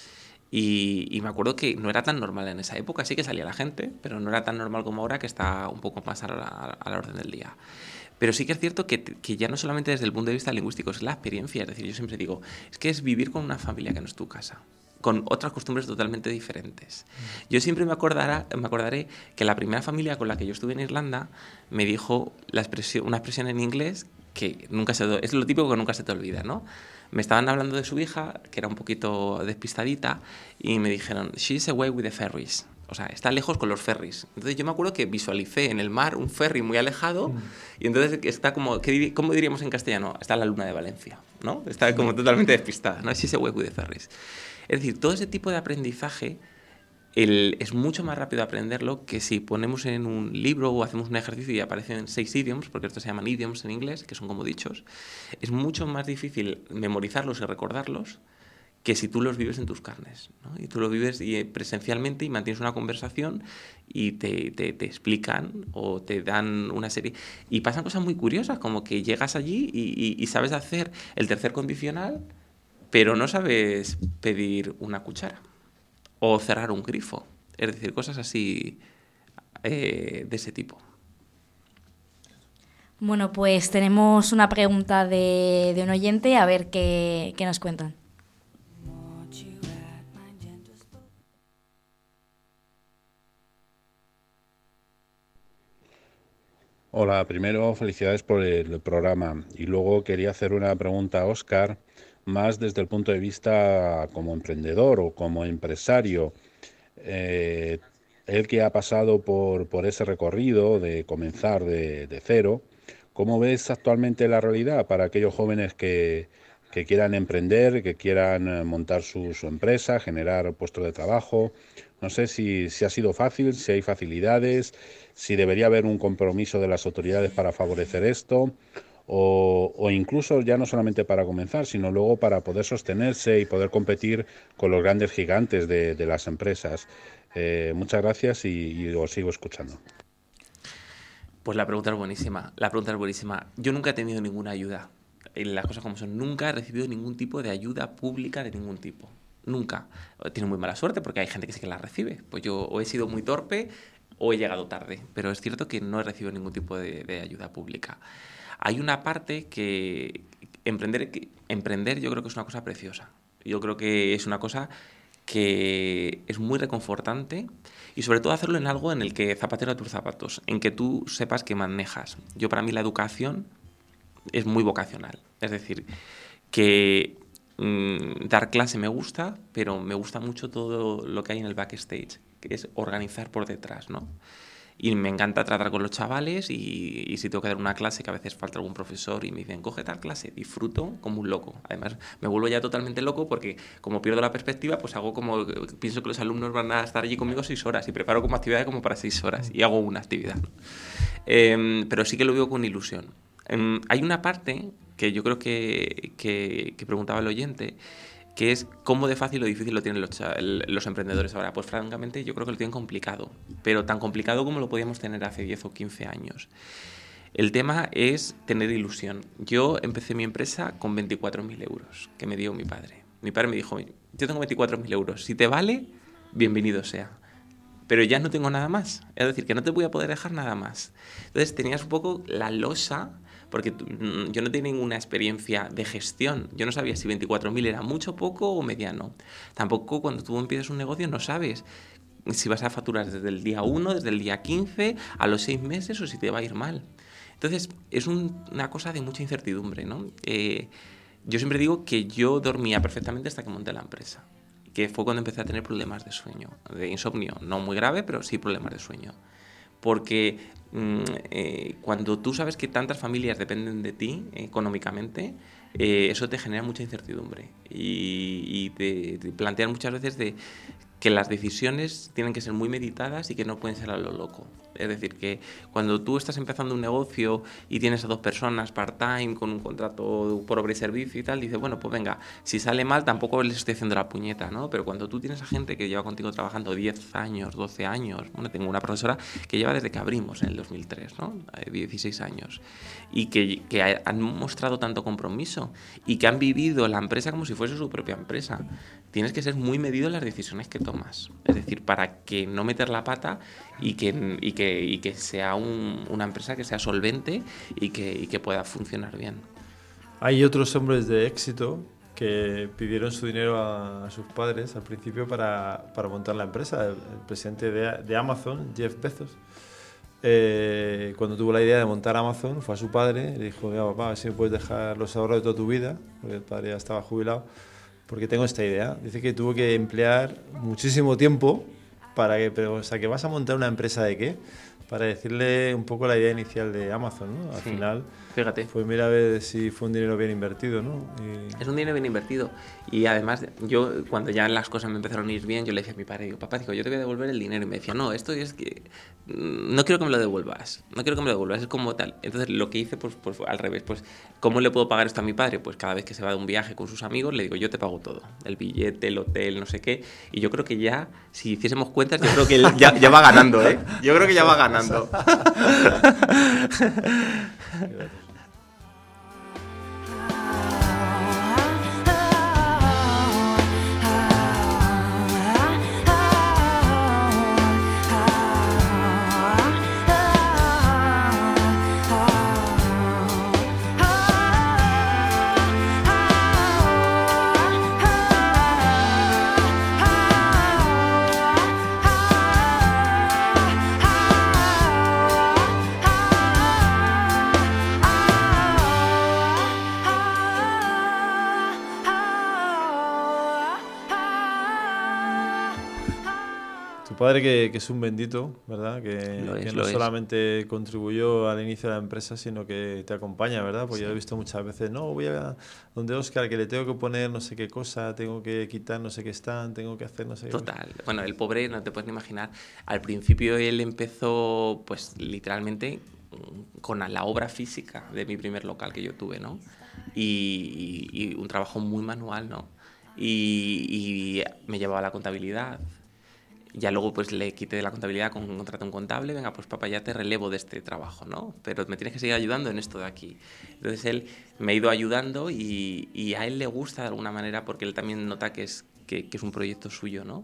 Y me acuerdo que no era tan normal en esa época, sí que salía la gente, pero no era tan normal como ahora, que está un poco más a la orden del día. Pero sí que es cierto que ya no solamente desde el punto de vista lingüístico, es la experiencia. Es decir, yo siempre digo, es que es vivir con una familia que no es tu casa, con otras costumbres totalmente diferentes. Yo siempre me acordaré que la primera familia con la que yo estuve en Irlanda me dijo una expresión en inglés que es lo típico que nunca se te olvida, ¿no? Me estaban hablando de su hija, que era un poquito despistadita, y me dijeron, she's away with the ferries. O sea, está lejos con los ferries. Entonces yo me acuerdo que visualicé en el mar un ferry muy alejado, y entonces está como, ¿cómo diríamos en castellano? Está la luna de Valencia, ¿no? Está como totalmente despistada, ¿no? She's away with the ferries. Es decir, todo ese tipo de aprendizaje es mucho más rápido aprenderlo que si ponemos en un libro o hacemos un ejercicio y aparecen 6 idioms, porque estos se llaman idioms en inglés, que son como dichos. Es mucho más difícil memorizarlos y recordarlos que si tú los vives en tus carnes, ¿no? Y tú lo vives presencialmente y mantienes una conversación y te explican o te dan una serie. Y pasan cosas muy curiosas, como que llegas allí y sabes hacer el tercer condicional, pero no sabes pedir una cuchara o cerrar un grifo. Es decir, cosas así de ese tipo. Bueno, pues tenemos una pregunta de un oyente, a ver qué nos cuentan. Hola, primero felicidades por el programa y luego quería hacer una pregunta a Óscar, más desde el punto de vista como emprendedor o como empresario. Él que ha pasado por ese recorrido de comenzar de cero, ¿cómo ves actualmente la realidad para aquellos jóvenes que quieran emprender, que quieran montar su empresa, generar puestos de trabajo? No sé si ha sido fácil, si hay facilidades, si debería haber un compromiso de las autoridades para favorecer esto, o incluso ya no solamente para comenzar, sino luego para poder sostenerse y poder competir con los grandes gigantes de las empresas. Muchas gracias y os sigo escuchando. Pues la pregunta es buenísima. La pregunta es buenísima. Yo nunca he tenido ninguna ayuda. Las cosas como son. Nunca he recibido ningún tipo de ayuda pública de ningún tipo. Nunca. Tiene muy mala suerte porque hay gente que sí que la recibe. Pues yo o he sido muy torpe o he llegado tarde. Pero es cierto que no he recibido ningún tipo de ayuda pública. Hay una parte que emprender yo creo que es una cosa preciosa. Yo creo que es una cosa que es muy reconfortante y sobre todo hacerlo en algo en el que zapatero a tus zapatos, en que tú sepas que manejas. Yo para mí la educación es muy vocacional, es decir, que dar clase me gusta, pero me gusta mucho todo lo que hay en el backstage, que es organizar por detrás, ¿no? Y me encanta tratar con los chavales y si tengo que dar una clase, que a veces falta algún profesor y me dicen, coge tal clase, disfruto como un loco. Además, me vuelvo ya totalmente loco porque como pierdo la perspectiva, pues hago como, pienso que los alumnos van a estar allí conmigo 6 horas y preparo como actividad como para 6 horas y hago una actividad, ¿no? Pero sí que lo veo con ilusión. Hay una parte que yo creo que preguntaba el oyente, que es cómo de fácil o difícil lo tienen los emprendedores ahora. Pues francamente yo creo que lo tienen complicado, pero tan complicado como lo podíamos tener hace 10 o 15 años. El tema es tener ilusión. Yo empecé mi empresa con 24.000 euros que me dio mi padre. Mi padre me dijo, yo tengo 24.000 euros, si te vale, bienvenido sea. Pero ya no tengo nada más, es decir, que no te voy a poder dejar nada más. Entonces tenías un poco la losa, porque yo no tenía ninguna experiencia de gestión. Yo no sabía si 24.000 era mucho, poco o mediano. Tampoco cuando tú empiezas un negocio no sabes si vas a facturar desde el día 1, desde el día 15, a los 6 meses o si te va a ir mal. Entonces es una cosa de mucha incertidumbre, ¿no? Yo siempre digo que yo dormía perfectamente hasta que monté la empresa, que fue cuando empecé a tener problemas de sueño, de insomnio. No muy grave, pero sí problemas de sueño. Porque cuando tú sabes que tantas familias dependen de ti económicamente, eso te genera mucha incertidumbre y te plantean muchas veces de que las decisiones tienen que ser muy meditadas y que no pueden ser a lo loco. Es decir, que cuando tú estás empezando un negocio y tienes a 2 personas part-time con un contrato por obra y servicio y tal, dices, bueno, pues venga, si sale mal tampoco les estoy haciendo la puñeta, ¿no? Pero cuando tú tienes a gente que lleva contigo trabajando 10 años, 12 años, bueno, tengo una profesora que lleva desde que abrimos en el 2003, ¿no? 16 años, y que han mostrado tanto compromiso y que han vivido la empresa como si fuese su propia empresa. Tienes que ser muy medido en las decisiones que tomas. Es decir, para que no meter la pata y que sea una empresa que sea solvente y que pueda funcionar bien. Hay otros hombres de éxito que pidieron su dinero a sus padres al principio para montar la empresa. El presidente de Amazon, Jeff Bezos, cuando tuvo la idea de montar Amazon, fue a su padre y le dijo, mira, papá, a ver si me puedes dejar los ahorros de toda tu vida, porque el padre ya estaba jubilado, porque tengo esta idea. Dice que tuvo que emplear muchísimo tiempo o sea, que vas a montar una empresa ¿de qué? Para decirle un poco la idea inicial de Amazon, ¿no? Al final, fíjate. Pues mira a ver si fue un dinero bien invertido, ¿no? Es un dinero bien invertido. Y además, yo cuando ya las cosas me empezaron a ir bien, yo le decía a mi padre, digo, papá, yo te voy a devolver el dinero. Y me decía, no, esto es que no quiero que me lo devuelvas, es como tal. Entonces lo que hice, pues al revés, pues ¿cómo le puedo pagar esto a mi padre? Pues cada vez que se va de un viaje con sus amigos, le digo, yo te pago todo, el billete, el hotel, no sé qué. Y yo creo que ya, si hiciésemos cuentas, yo creo que él ya va ganando, ¿eh? Yo creo que ya va ganando. Tu padre que es un bendito, ¿verdad? Que no lo es. solamente contribuyó al inicio de la empresa, sino que te acompaña, ¿verdad? Porque yo he visto muchas veces, no, voy a donde Óscar, que le tengo que poner no sé qué cosa, tengo que quitar no sé qué stand, tengo que hacer no sé qué cosa. Total. Bueno, el pobre, no te puedes ni imaginar. Al principio él empezó, pues literalmente, con la obra física de mi primer local que yo tuve, ¿no? Y un trabajo muy manual, ¿no? Y me llevaba la contabilidad. Ya luego pues le quité de la contabilidad, contraté un contable, venga, pues papá, ya te relevo de este trabajo, ¿no? Pero me tienes que seguir ayudando en esto de aquí. Entonces él me ha ido ayudando y a él le gusta de alguna manera porque él también nota que es un proyecto suyo, ¿no?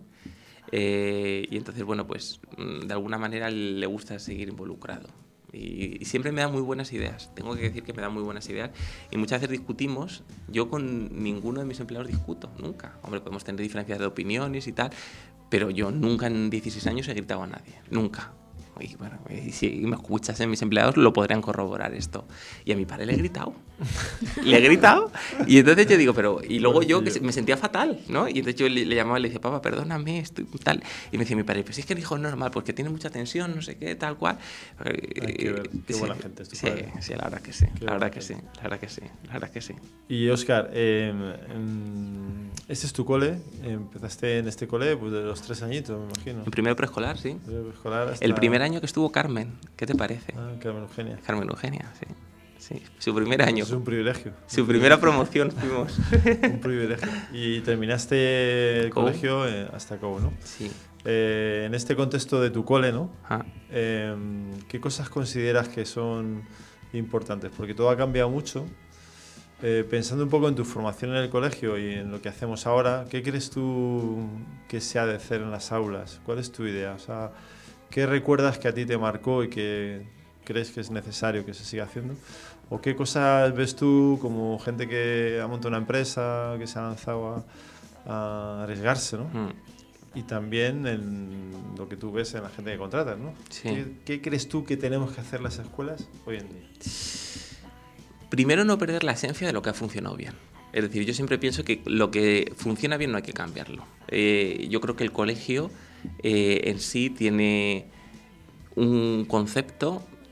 Y entonces, bueno, pues de alguna manera le gusta seguir involucrado. Y siempre me da muy buenas ideas, tengo que decir que me da muy buenas ideas y muchas veces discutimos, yo con ninguno de mis empleados discuto, nunca. Hombre, podemos tener diferencias de opiniones y tal, pero yo nunca en 16 años he gritado a nadie, nunca. Y bueno, si me escuchasen mis empleados lo podrían corroborar esto. Y a mi padre le he gritado. Le he gritado. Y entonces yo digo, pero... Y luego yo que me sentía fatal, ¿no? Y entonces yo le llamaba y le decía, papá, perdóname, estoy tal. Y me decía mi padre, pues es que el hijo es normal, porque tiene mucha tensión, no sé qué, tal cual. Qué buena gente es tu padre. Sí, la verdad que sí. La verdad que sí. Y Óscar, este es tu cole. Empezaste en este cole pues, de los 3 añitos, me imagino. En primero preescolar, sí. Preescolar hasta... El primer año que estuvo Carmen, ¿qué te parece? Ah, Carmen Eugenia. Carmen Eugenia, sí. Sí, su primer año. Es un privilegio. Su primera promoción fuimos. Un privilegio. Y terminaste el colegio hasta Cobo, ¿no? Sí. En este contexto de tu cole, ¿no? Ah. ¿Qué cosas consideras que son importantes? Porque todo ha cambiado mucho. Pensando un poco en tu formación en el colegio y en lo que hacemos ahora, ¿qué crees tú que se ha de hacer en las aulas? ¿Cuál es tu idea? O sea, ¿qué recuerdas que a ti te marcó y que crees que es necesario que se siga haciendo? ¿O qué cosas ves tú como gente que ha montado una empresa, que se ha lanzado a arriesgarse, ¿no? Y también en lo que tú ves en la gente que contratas, ¿no? Sí. ¿Qué crees tú que tenemos que hacer las escuelas hoy en día? Primero, no perder la esencia de lo que ha funcionado bien. Es decir, yo siempre pienso que lo que funciona bien no hay que cambiarlo. Yo creo que el colegio en sí tiene un concepto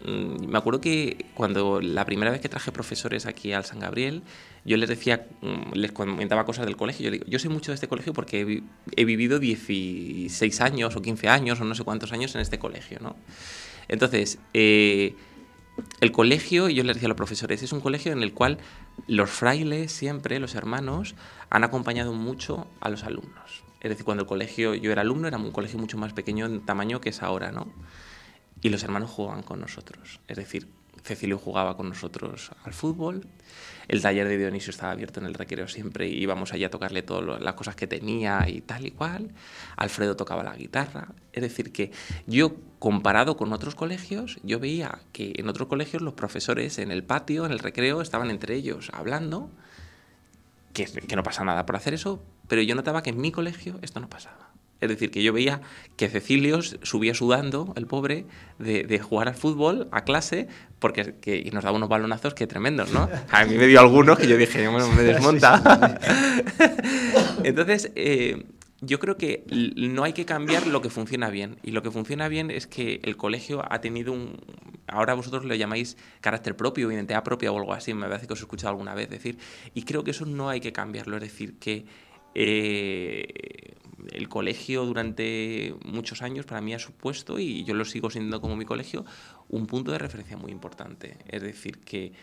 me acuerdo que cuando la primera vez que traje profesores aquí al San Gabriel, yo les decía, les comentaba cosas del colegio. Yo digo, yo sé mucho de este colegio porque he vivido 16 años o 15 años o no sé cuántos años en este colegio, ¿no? Entonces, el colegio, yo les decía a los profesores, es un colegio en el cual los frailes siempre, los hermanos, han acompañado mucho a los alumnos. Es decir, cuando el colegio, yo era alumno, era un colegio mucho más pequeño en tamaño que es ahora, ¿no? Y los hermanos jugaban con nosotros. Es decir, Cecilio jugaba con nosotros al fútbol, el taller de Dionisio estaba abierto en el recreo siempre y íbamos allá a tocarle todas las cosas que tenía y tal y cual. Alfredo tocaba la guitarra. Es decir, que yo, comparado con otros colegios, yo veía que en otros colegios los profesores en el patio, en el recreo, estaban entre ellos hablando, que no pasa nada por hacer eso, pero yo notaba que en mi colegio esto no pasaba. Es decir, que yo veía que Cecilio subía sudando, el pobre, de jugar al fútbol a clase, porque y nos daba unos balonazos que tremendos, ¿no? A mí me dio algunos que yo dije, bueno, me desmonta. Entonces, yo creo que no hay que cambiar lo que funciona bien. Y lo que funciona bien es que el colegio ha tenido ahora vosotros lo llamáis carácter propio, identidad propia o algo así, me parece que os he escuchado alguna vez decir. Y creo que eso no hay que cambiarlo, es decir, que el colegio durante muchos años para mí ha supuesto, y yo lo sigo siendo como mi colegio, un punto de referencia muy importante. Es decir, que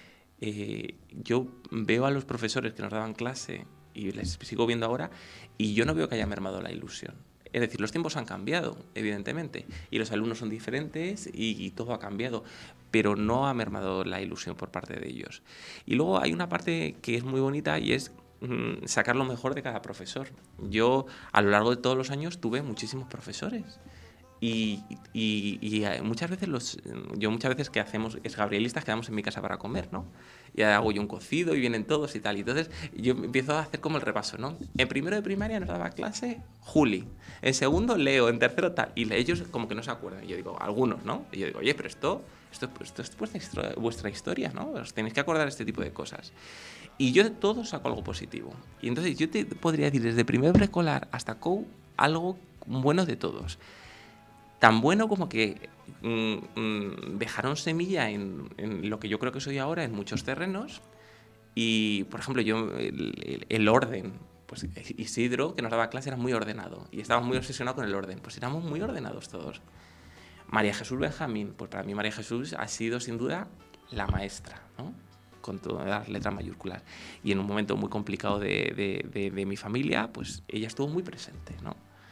yo veo a los profesores que nos daban clase y les sigo viendo ahora y yo no veo que haya mermado la ilusión. Es decir, los tiempos han cambiado, evidentemente, y los alumnos son diferentes y todo ha cambiado, pero no ha mermado la ilusión por parte de ellos. Y luego hay una parte que es muy bonita y es sacar lo mejor de cada profesor. Yo, a lo largo de todos los años, tuve muchísimos profesores. Y muchas veces muchas veces que hacemos es gabrielistas, quedamos en mi casa para comer, ¿no? Y hago yo un cocido y vienen todos y tal. Y entonces yo empiezo a hacer como el repaso, ¿no? En primero de primaria nos daba clase Juli, en segundo Leo, en tercero tal. Y ellos como que no se acuerdan. Y yo digo, algunos, ¿no? Y yo digo, oye, pero esto es vuestra historia, ¿no? Os tenéis que acordar de este tipo de cosas. Y yo de todo saco algo positivo. Y entonces yo te podría decir desde primer preescolar hasta COU algo bueno de todos. Tan bueno como que dejaron semilla en lo que yo creo que soy ahora en muchos terrenos. Y, por ejemplo, yo el orden, pues Isidro, que nos daba clase, era muy ordenado. Y estaba muy obsesionado con el orden. Pues éramos muy ordenados todos. María Jesús Benjamín, pues para mí María Jesús ha sido sin duda la maestra, ¿no? Con todas las letras mayúsculas. Y en un momento muy complicado de mi familia, pues ella estuvo muy presente, ¿no?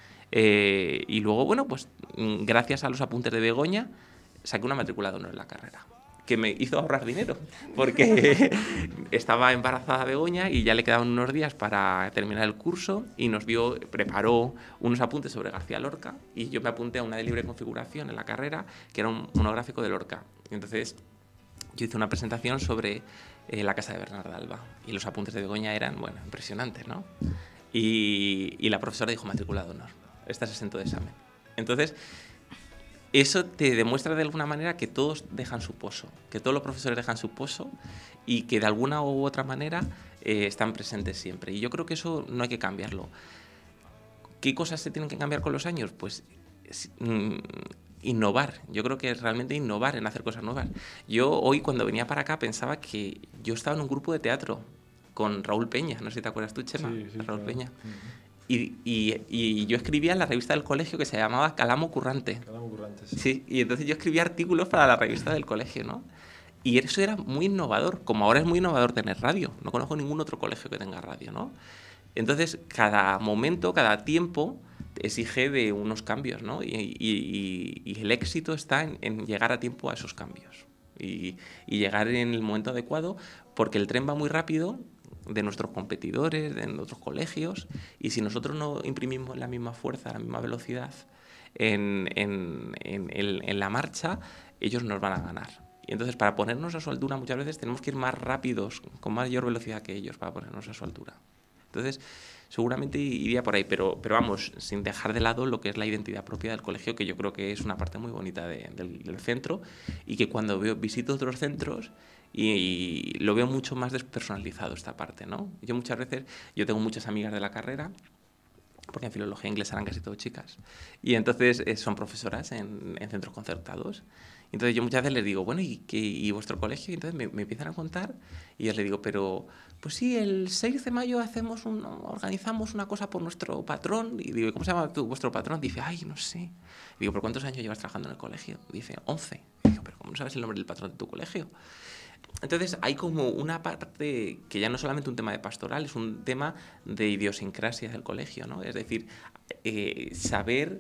Y luego, bueno, pues gracias a los apuntes de Begoña, saqué una matrícula de honor en la carrera, que me hizo ahorrar dinero, porque estaba embarazada Begoña y ya le quedaban unos días para terminar el curso y preparó unos apuntes sobre García Lorca y yo me apunté a una de libre configuración en la carrera, que era un monográfico de Lorca. Y entonces yo hice una presentación sobre la casa de Bernarda Alba y los apuntes de Begoña eran, bueno, impresionantes, ¿no? Y la profesora dijo matrícula de honor. Estás exento de examen. Entonces, eso te demuestra de alguna manera que todos dejan su pozo, que todos los profesores dejan su pozo y que de alguna u otra manera están presentes siempre. Y yo creo que eso no hay que cambiarlo. ¿Qué cosas se tienen que cambiar con los años? Pues innovar. Yo creo que es realmente innovar en hacer cosas nuevas. Yo hoy cuando venía para acá pensaba que yo estaba en un grupo de teatro con Raúl Peña. No sé si te acuerdas tú, Chema. Sí, Raúl claro. Peña. Y yo escribía en la revista del colegio que se llamaba Calamo Currante. Calamo Currante, sí. Sí, y entonces yo escribía artículos para la revista del colegio, ¿no? Y eso era muy innovador, como ahora es muy innovador tener radio. No conozco ningún otro colegio que tenga radio, ¿no? Entonces, cada momento, cada tiempo exige de unos cambios, ¿no? Y el éxito está en llegar a tiempo a esos cambios. Y llegar en el momento adecuado, porque el tren va muy rápido de nuestros competidores, de nuestros colegios, y si nosotros no imprimimos la misma fuerza, la misma velocidad en la marcha, ellos nos van a ganar. Y entonces, para ponernos a su altura, muchas veces tenemos que ir más rápidos, con mayor velocidad que ellos, para ponernos a su altura. Entonces, seguramente iría por ahí, pero vamos, sin dejar de lado lo que es la identidad propia del colegio, que yo creo que es una parte muy bonita del centro, y que cuando visito otros centros, y lo veo mucho más despersonalizado esta parte, ¿no? Yo tengo muchas amigas de la carrera, porque en filología inglesa eran casi todo chicas, y entonces son profesoras en centros concertados, Entonces yo muchas veces les digo, bueno, ¿y vuestro colegio? Y entonces me empiezan a contar y yo les digo, pero pues sí, el 6 de mayo organizamos una cosa por nuestro patrón. Y digo, ¿cómo se llama vuestro patrón? Dice, ay, no sé. Y digo, ¿por cuántos años llevas trabajando en el colegio? Dice, 11. Y digo, ¿pero cómo no sabes el nombre del patrón de tu colegio? Entonces hay como una parte que ya no es solamente un tema de pastoral, es un tema de idiosincrasia del colegio, ¿no? Es decir, saber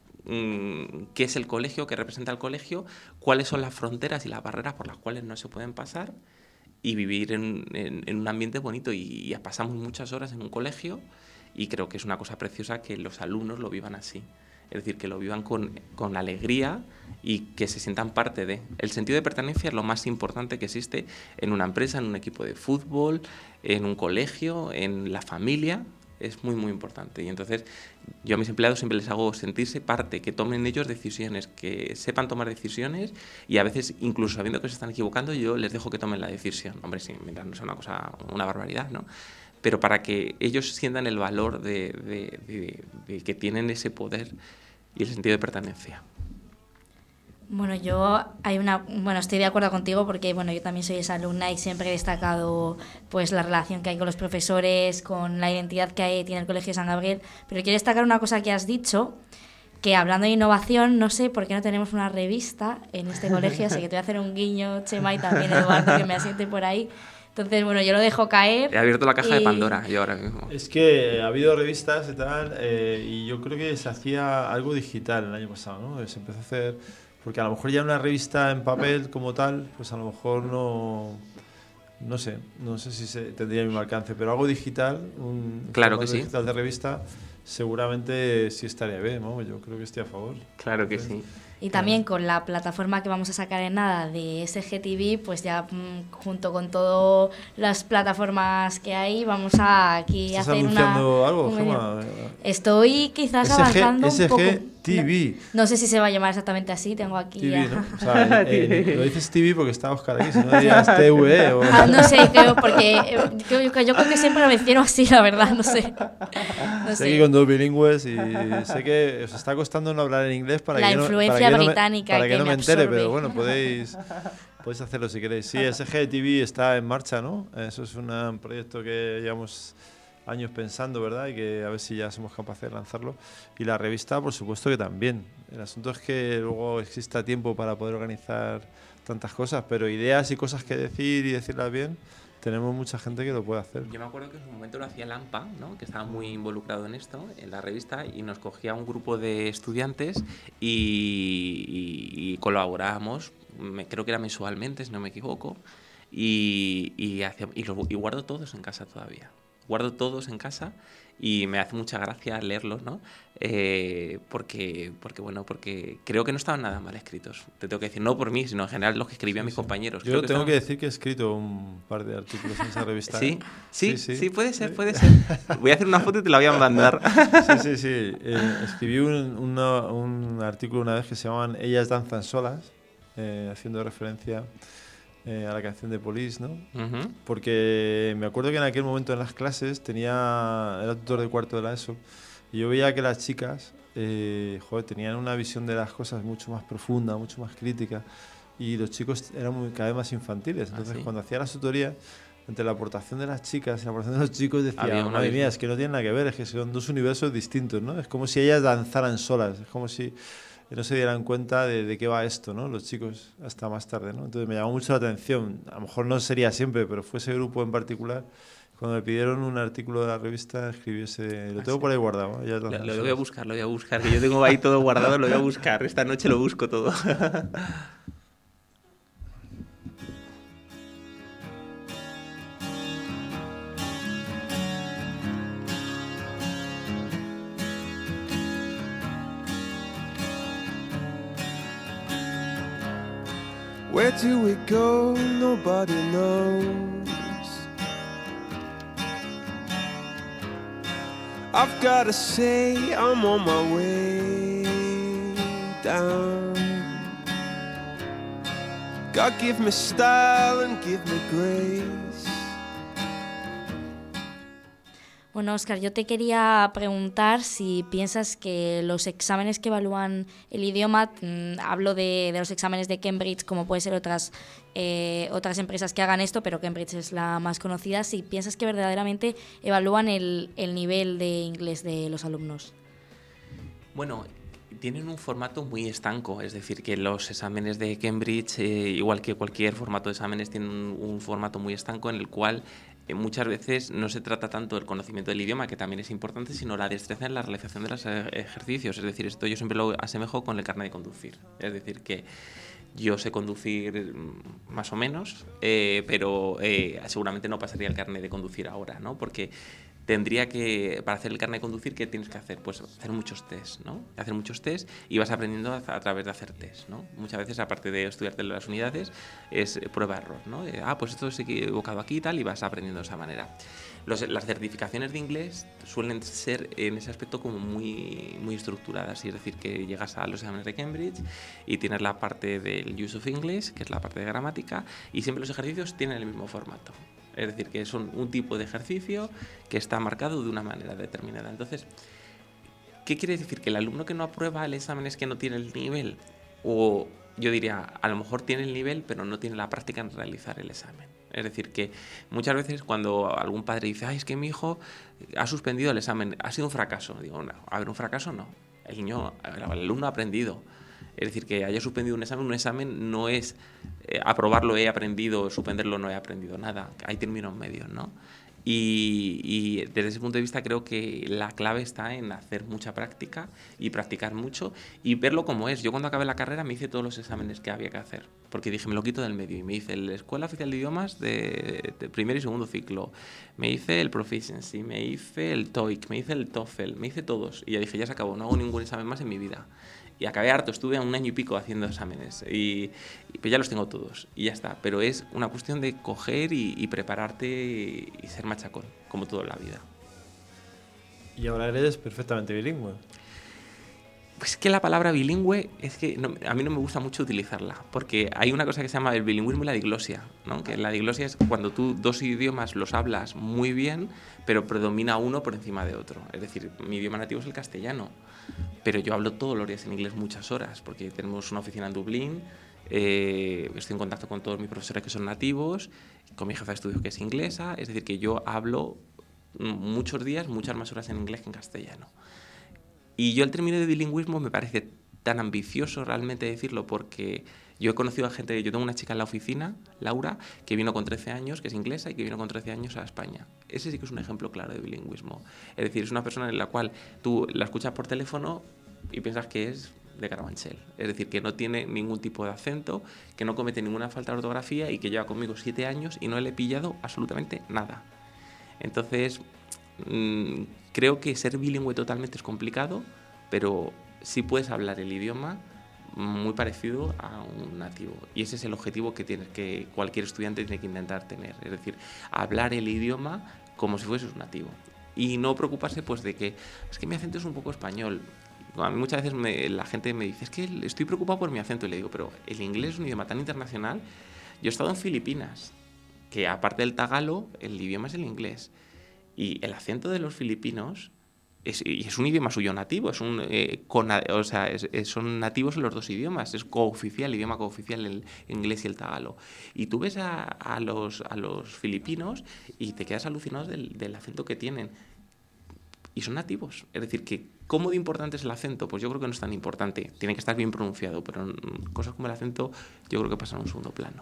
qué es el colegio, qué representa el colegio, cuáles son las fronteras y las barreras por las cuales no se pueden pasar y vivir en un ambiente bonito. Y pasamos muchas horas en un colegio y creo que es una cosa preciosa que los alumnos lo vivan así. Es decir, que lo vivan con alegría y que se sientan parte de. El sentido de pertenencia es lo más importante que existe en una empresa, en un equipo de fútbol, en un colegio, en la familia. Es muy, muy importante. Y entonces yo a mis empleados siempre les hago sentirse parte, que tomen ellos decisiones, que sepan tomar decisiones y a veces, incluso sabiendo que se están equivocando, yo les dejo que tomen la decisión. Hombre, sí, mientras no sea una barbaridad, ¿no? Pero para que ellos sientan el valor de que tienen ese poder y el sentido de pertenencia. Bueno, estoy de acuerdo contigo porque yo también soy esa alumna y siempre he destacado pues la relación que hay con los profesores, con la identidad que tiene el Colegio San Gabriel, pero quiero destacar una cosa que has dicho, que hablando de innovación, no sé por qué no tenemos una revista en este colegio, así que te voy a hacer un guiño, Chema, y también Eduardo, que me asiente por ahí. Entonces, yo lo dejo caer. He abierto la caja de Pandora, yo ahora mismo. Es que ha habido revistas y tal, y yo creo que se hacía algo digital el año pasado, ¿no? Se empezó a hacer, porque a lo mejor ya una revista en papel como tal, pues a lo mejor no sé si tendría el mismo alcance, pero algo digital, claro que sí, digital de revista, seguramente sí estaría bien, ¿no? Yo creo que estoy a favor. Claro que sí. Y también con la plataforma que vamos a sacar en nada de SGTV, pues ya junto con todas las plataformas que hay, vamos a aquí ¿Estás hacer anunciando algo, Gemma? Estoy quizás avanzando un poco. SGTV. No sé si se va a a llamar exactamente así, tengo aquí TV, ya. ¿no? O sea, lo dices TV porque está Óscar aquí, si no dirías TV o... No sé, creo, porque yo creo que siempre lo menciono así, la verdad, no sé. Sé que con dos bilingües y sé que os está costando no hablar en inglés para la que influencia británica para que no me entere, absorbe. pero bueno, podéis hacerlo si queréis. Sí, SGTV está en marcha, ¿no? Eso es un proyecto que llevamos años pensando, ¿verdad? Y que a ver si ya somos capaces de lanzarlo. Y la revista, por supuesto que también. El asunto es que luego exista tiempo para poder organizar tantas cosas, pero ideas y cosas que decir y decirlas bien, tenemos mucha gente que lo puede hacer. Yo me acuerdo que en un momento lo hacía Lampa, ¿no? Que estaba muy involucrado en esto, en la revista, y nos cogía un grupo de estudiantes y colaborábamos, creo que era mensualmente, si no me equivoco, y guardo todos en casa todavía. Guardo todos en casa y me hace mucha gracia leerlos, ¿no? Porque creo que no estaban nada mal escritos. Te tengo que decir, no por mí, sino en general los que escribían mis compañeros. Yo tengo que decir que he escrito un par de artículos en esa revista. ¿Sí? Sí, puede ser. Voy a hacer una foto y te la voy a mandar. Sí. Escribí un artículo una vez que se llamaban Ellas danzan solas, haciendo referencia a la canción de Police, ¿no? Uh-huh. Porque me acuerdo que en aquel momento en las clases era tutor de cuarto de la ESO y yo veía que las chicas tenían una visión de las cosas mucho más profunda, mucho más crítica, y los chicos eran cada vez más infantiles. Entonces, cuando hacía la tutoría, entre la aportación de las chicas y la aportación de los chicos, decía, madre mía, es que no tienen nada que ver, es que son dos universos distintos, ¿no? Es como si ellas danzaran solas, es como si no se dieran cuenta de qué va esto, ¿no? Los chicos, hasta más tarde, ¿no? Entonces me llamó mucho la atención. A lo mejor no sería siempre, pero fue ese grupo en particular. Cuando me pidieron un artículo de la revista, escribí ese... Lo tengo por ahí guardado. Ya lo voy a buscar, que yo tengo ahí todo guardado, lo voy a buscar. Esta noche lo busco todo. Where do we go? Nobody knows. I've gotta say I'm on my way down. God give me style and give me grace. Bueno, Óscar, yo te quería preguntar si piensas que los exámenes que evalúan el idioma, hablo de los exámenes de Cambridge, como puede ser otras empresas que hagan esto, pero Cambridge es la más conocida, si piensas que verdaderamente evalúan el nivel de inglés de los alumnos. Bueno, tienen un formato muy estanco, es decir, que los exámenes de Cambridge, igual que cualquier formato de exámenes, tienen un formato muy estanco en el cual muchas veces no se trata tanto del conocimiento del idioma, que también es importante, sino la destreza en la realización de los ejercicios. Es decir, esto yo siempre lo asemejo con el carnet de conducir. Es decir, que yo sé conducir más o menos, pero seguramente no pasaría el carnet de conducir ahora, ¿no? Porque tendría que, para hacer el carnet de conducir, ¿qué tienes que hacer? Pues hacer muchos tests, ¿no? Hacer muchos tests y vas aprendiendo a través de hacer tests, ¿no? Muchas veces, aparte de estudiarte las unidades, es prueba-error, ¿no? Pues esto se ha equivocado aquí y tal, y vas aprendiendo de esa manera. Las certificaciones de inglés suelen ser en ese aspecto como muy, muy estructuradas, es decir, que llegas a los exámenes de Cambridge y tienes la parte del use of English, que es la parte de gramática, y siempre los ejercicios tienen el mismo formato. Es decir, que son un tipo de ejercicio que está marcado de una manera determinada. Entonces, ¿qué quiere decir? ¿Que el alumno que no aprueba el examen es que no tiene el nivel? O yo diría, a lo mejor tiene el nivel, pero no tiene la práctica en realizar el examen. Es decir, que muchas veces cuando algún padre dice, es que mi hijo ha suspendido el examen, ha sido un fracaso. Digo, no, a ver, un fracaso no. El alumno ha aprendido. Es decir, que haya suspendido un examen no es aprobarlo he aprendido, suspenderlo no he aprendido nada. Hay términos medios, ¿no? Y desde ese punto de vista creo que la clave está en hacer mucha práctica y practicar mucho y verlo como es. Yo cuando acabé la carrera me hice todos los exámenes que había que hacer, porque dije, me lo quito del medio, y me hice la Escuela Oficial de Idiomas de primer y segundo ciclo, me hice el Proficiency, me hice el TOEIC, me hice el TOEFL, me hice todos, y ya dije, ya se acabó, no hago ningún examen más en mi vida. Y acabé harto, estuve 1 año y pico haciendo exámenes y pues ya los tengo todos y ya está. Pero es una cuestión de coger y prepararte y ser machacón, como toda la vida. Y ahora eres perfectamente bilingüe. Pues que la palabra bilingüe es que a mí no me gusta mucho utilizarla, porque hay una cosa que se llama el bilingüismo y la diglosia, ¿no? Que la diglosia es cuando tú 2 idiomas los hablas muy bien, pero predomina uno por encima de otro. Es decir, mi idioma nativo es el castellano, pero yo hablo todos los días en inglés muchas horas, porque tenemos una oficina en Dublín, estoy en contacto con todos mis profesores que son nativos, con mi jefa de estudios que es inglesa, es decir, que yo hablo muchos días, muchas más horas en inglés que en castellano. Y yo el término de bilingüismo me parece tan ambicioso realmente decirlo, porque yo he conocido a gente, yo tengo una chica en la oficina, Laura, que vino con 13 años, que es inglesa y que vino con 13 años a España. Ese sí que es un ejemplo claro de bilingüismo. Es decir, es una persona en la cual tú la escuchas por teléfono y piensas que es de Carabanchel. Es decir, que no tiene ningún tipo de acento, que no comete ninguna falta de ortografía y que lleva conmigo 7 años y no le he pillado absolutamente nada. Entonces, creo que ser bilingüe totalmente es complicado, pero sí puedes hablar el idioma muy parecido a un nativo. Y ese es el objetivo que cualquier estudiante tiene que intentar tener. Es decir, hablar el idioma como si fueses un nativo. Y no preocuparse pues de que es que mi acento es un poco español. A mí muchas veces la gente me dice, es que estoy preocupado por mi acento. Y le digo, pero el inglés es un idioma tan internacional. Yo he estado en Filipinas, que aparte del tagalo, el idioma es el inglés. Y el acento de los filipinos es un idioma suyo nativo, son nativos en los 2 idiomas, es cooficial, el idioma cooficial, el inglés y el tagalo. Y tú ves a los filipinos y te quedas alucinado del acento que tienen. Y son nativos. Es decir, que ¿cómo de importante es el acento? Pues yo creo que no es tan importante. Tiene que estar bien pronunciado, pero cosas como el acento yo creo que pasan a un segundo plano.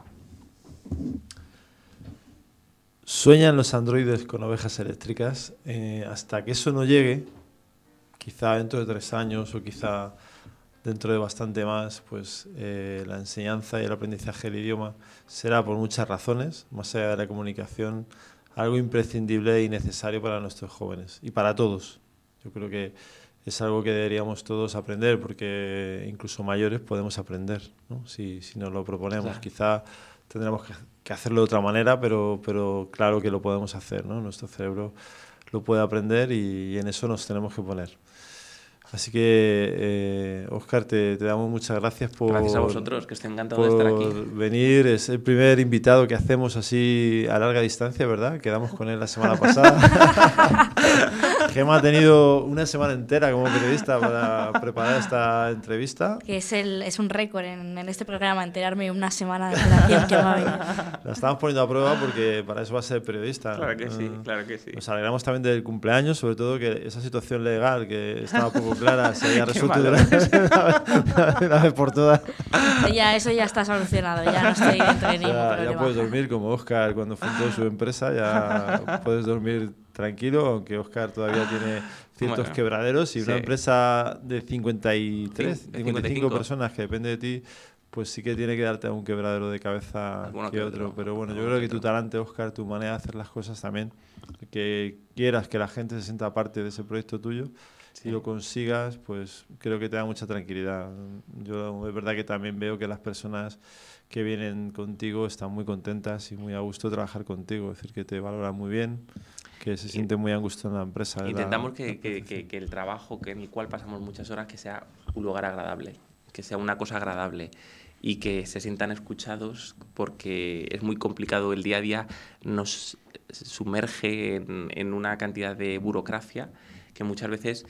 Sueñan los androides con ovejas eléctricas. Hasta que eso no llegue, quizá dentro de 3 años o quizá dentro de bastante más, pues la enseñanza y el aprendizaje del idioma será, por muchas razones, más allá de la comunicación, algo imprescindible y necesario para nuestros jóvenes y para todos. Yo creo que es algo que deberíamos todos aprender, porque incluso mayores podemos aprender, ¿no? Si nos lo proponemos. Claro. Quizá tendremos que hacerlo de otra manera, pero claro que lo podemos hacer, ¿no? Nuestro cerebro lo puede aprender y en eso nos tenemos que poner. Así que, Óscar, te damos muchas gracias por... Gracias a vosotros, que estoy encantado de estar aquí. Por venir. Es el primer invitado que hacemos así a larga distancia, ¿verdad? Quedamos con él la semana pasada. Gemma ha tenido una semana entera como periodista para preparar esta entrevista. Que es un récord en este programa, enterarme una semana de relación que va a venir. La estamos poniendo a prueba porque para eso va a ser periodista. Claro que sí, claro que sí. Nos alegramos también del cumpleaños, sobre todo que esa situación legal que estaba poco clara se haya resuelto de una vez por todas. Eso ya está solucionado, ya no estoy dentro de ningún problema. Ya puedes dormir como Óscar cuando fundó su empresa, ya puedes dormir tranquilo, aunque Óscar todavía tiene ciertos quebraderos y una empresa de 55 personas que depende de ti, pues sí que tiene que darte algún quebradero de cabeza que otro. Pero bueno, yo creo que tu talante, Óscar, tu manera de hacer las cosas también, que quieras que la gente se sienta parte de ese proyecto tuyo y lo consigas, pues creo que te da mucha tranquilidad. Yo es verdad que también veo que las personas que vienen contigo están muy contentas y muy a gusto de trabajar contigo, es decir, que te valoran muy bien, que se sienten muy a gusto en la empresa. Intentamos que el trabajo en el cual pasamos muchas horas que sea un lugar agradable, que sea una cosa agradable y que se sientan escuchados, porque es muy complicado el día a día, nos sumerge en una cantidad de burocracia que muchas veces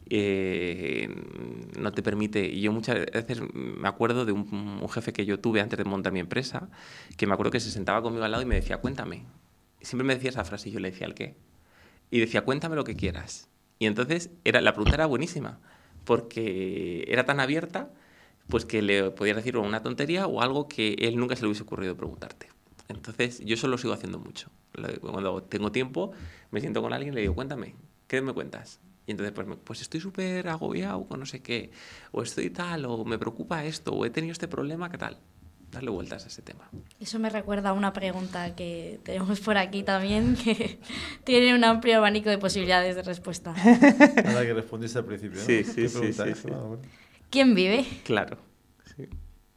no te permite. Y yo muchas veces me acuerdo de un jefe que yo tuve antes de montar mi empresa, que me acuerdo que se sentaba conmigo al lado y me decía, cuéntame. Y siempre me decía esa frase y yo le decía, ¿el qué? Y decía, cuéntame lo que quieras. Y entonces la pregunta era buenísima, porque era tan abierta, pues que le podías decir una tontería o algo que él nunca se le hubiese ocurrido preguntarte. Entonces yo eso lo sigo haciendo mucho. Cuando tengo tiempo, me siento con alguien y le digo, cuéntame, ¿qué me cuentas? Y entonces pues estoy súper agobiado con no sé qué, o estoy tal, o me preocupa esto, o he tenido este problema, ¿qué tal? Darle vueltas a ese tema. Eso me recuerda a una pregunta que tenemos por aquí también, que tiene un amplio abanico de posibilidades de respuesta. A la que respondiste al principio, ¿no? Sí. ¿Quién vive? Claro. Sí.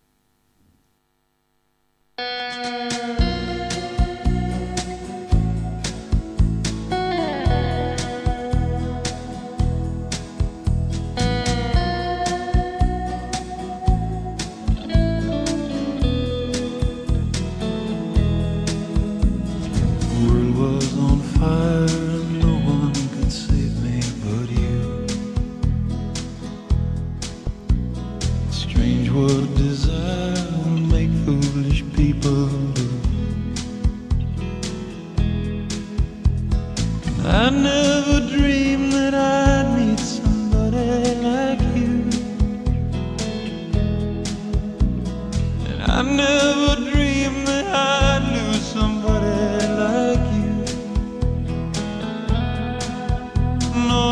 I never dreamed that I'd meet somebody like you, and I never dreamed that I'd lose somebody like you. No,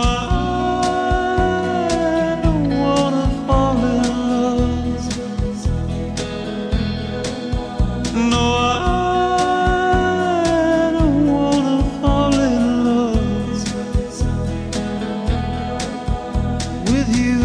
I don't wanna fall in love. No, I don't wanna fall in love with you.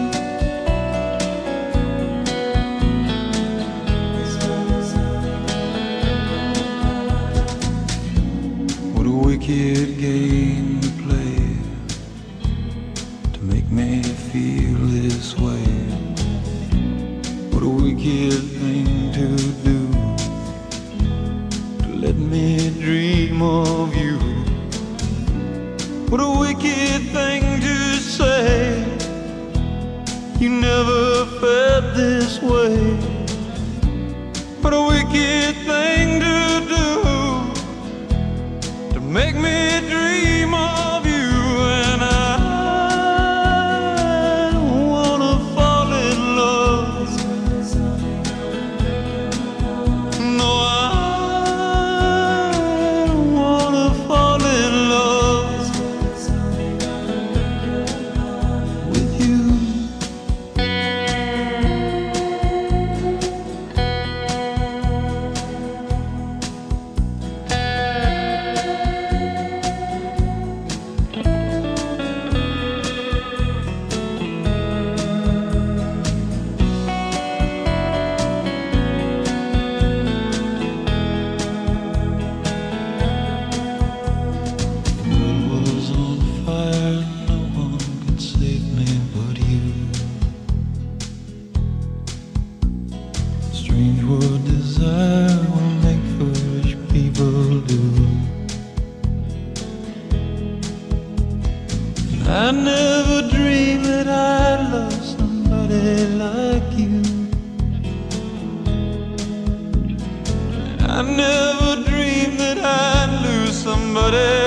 What a wicked game to play to make me feel this way. What a wicked thing to do to let me dream of you. What a wicked thing to say. You never felt this way. What a wicked thing to do to make me dream of you. And I don't wanna fall in love. No, I don't wanna fall in love with you. never dreamed that I'd lose somebody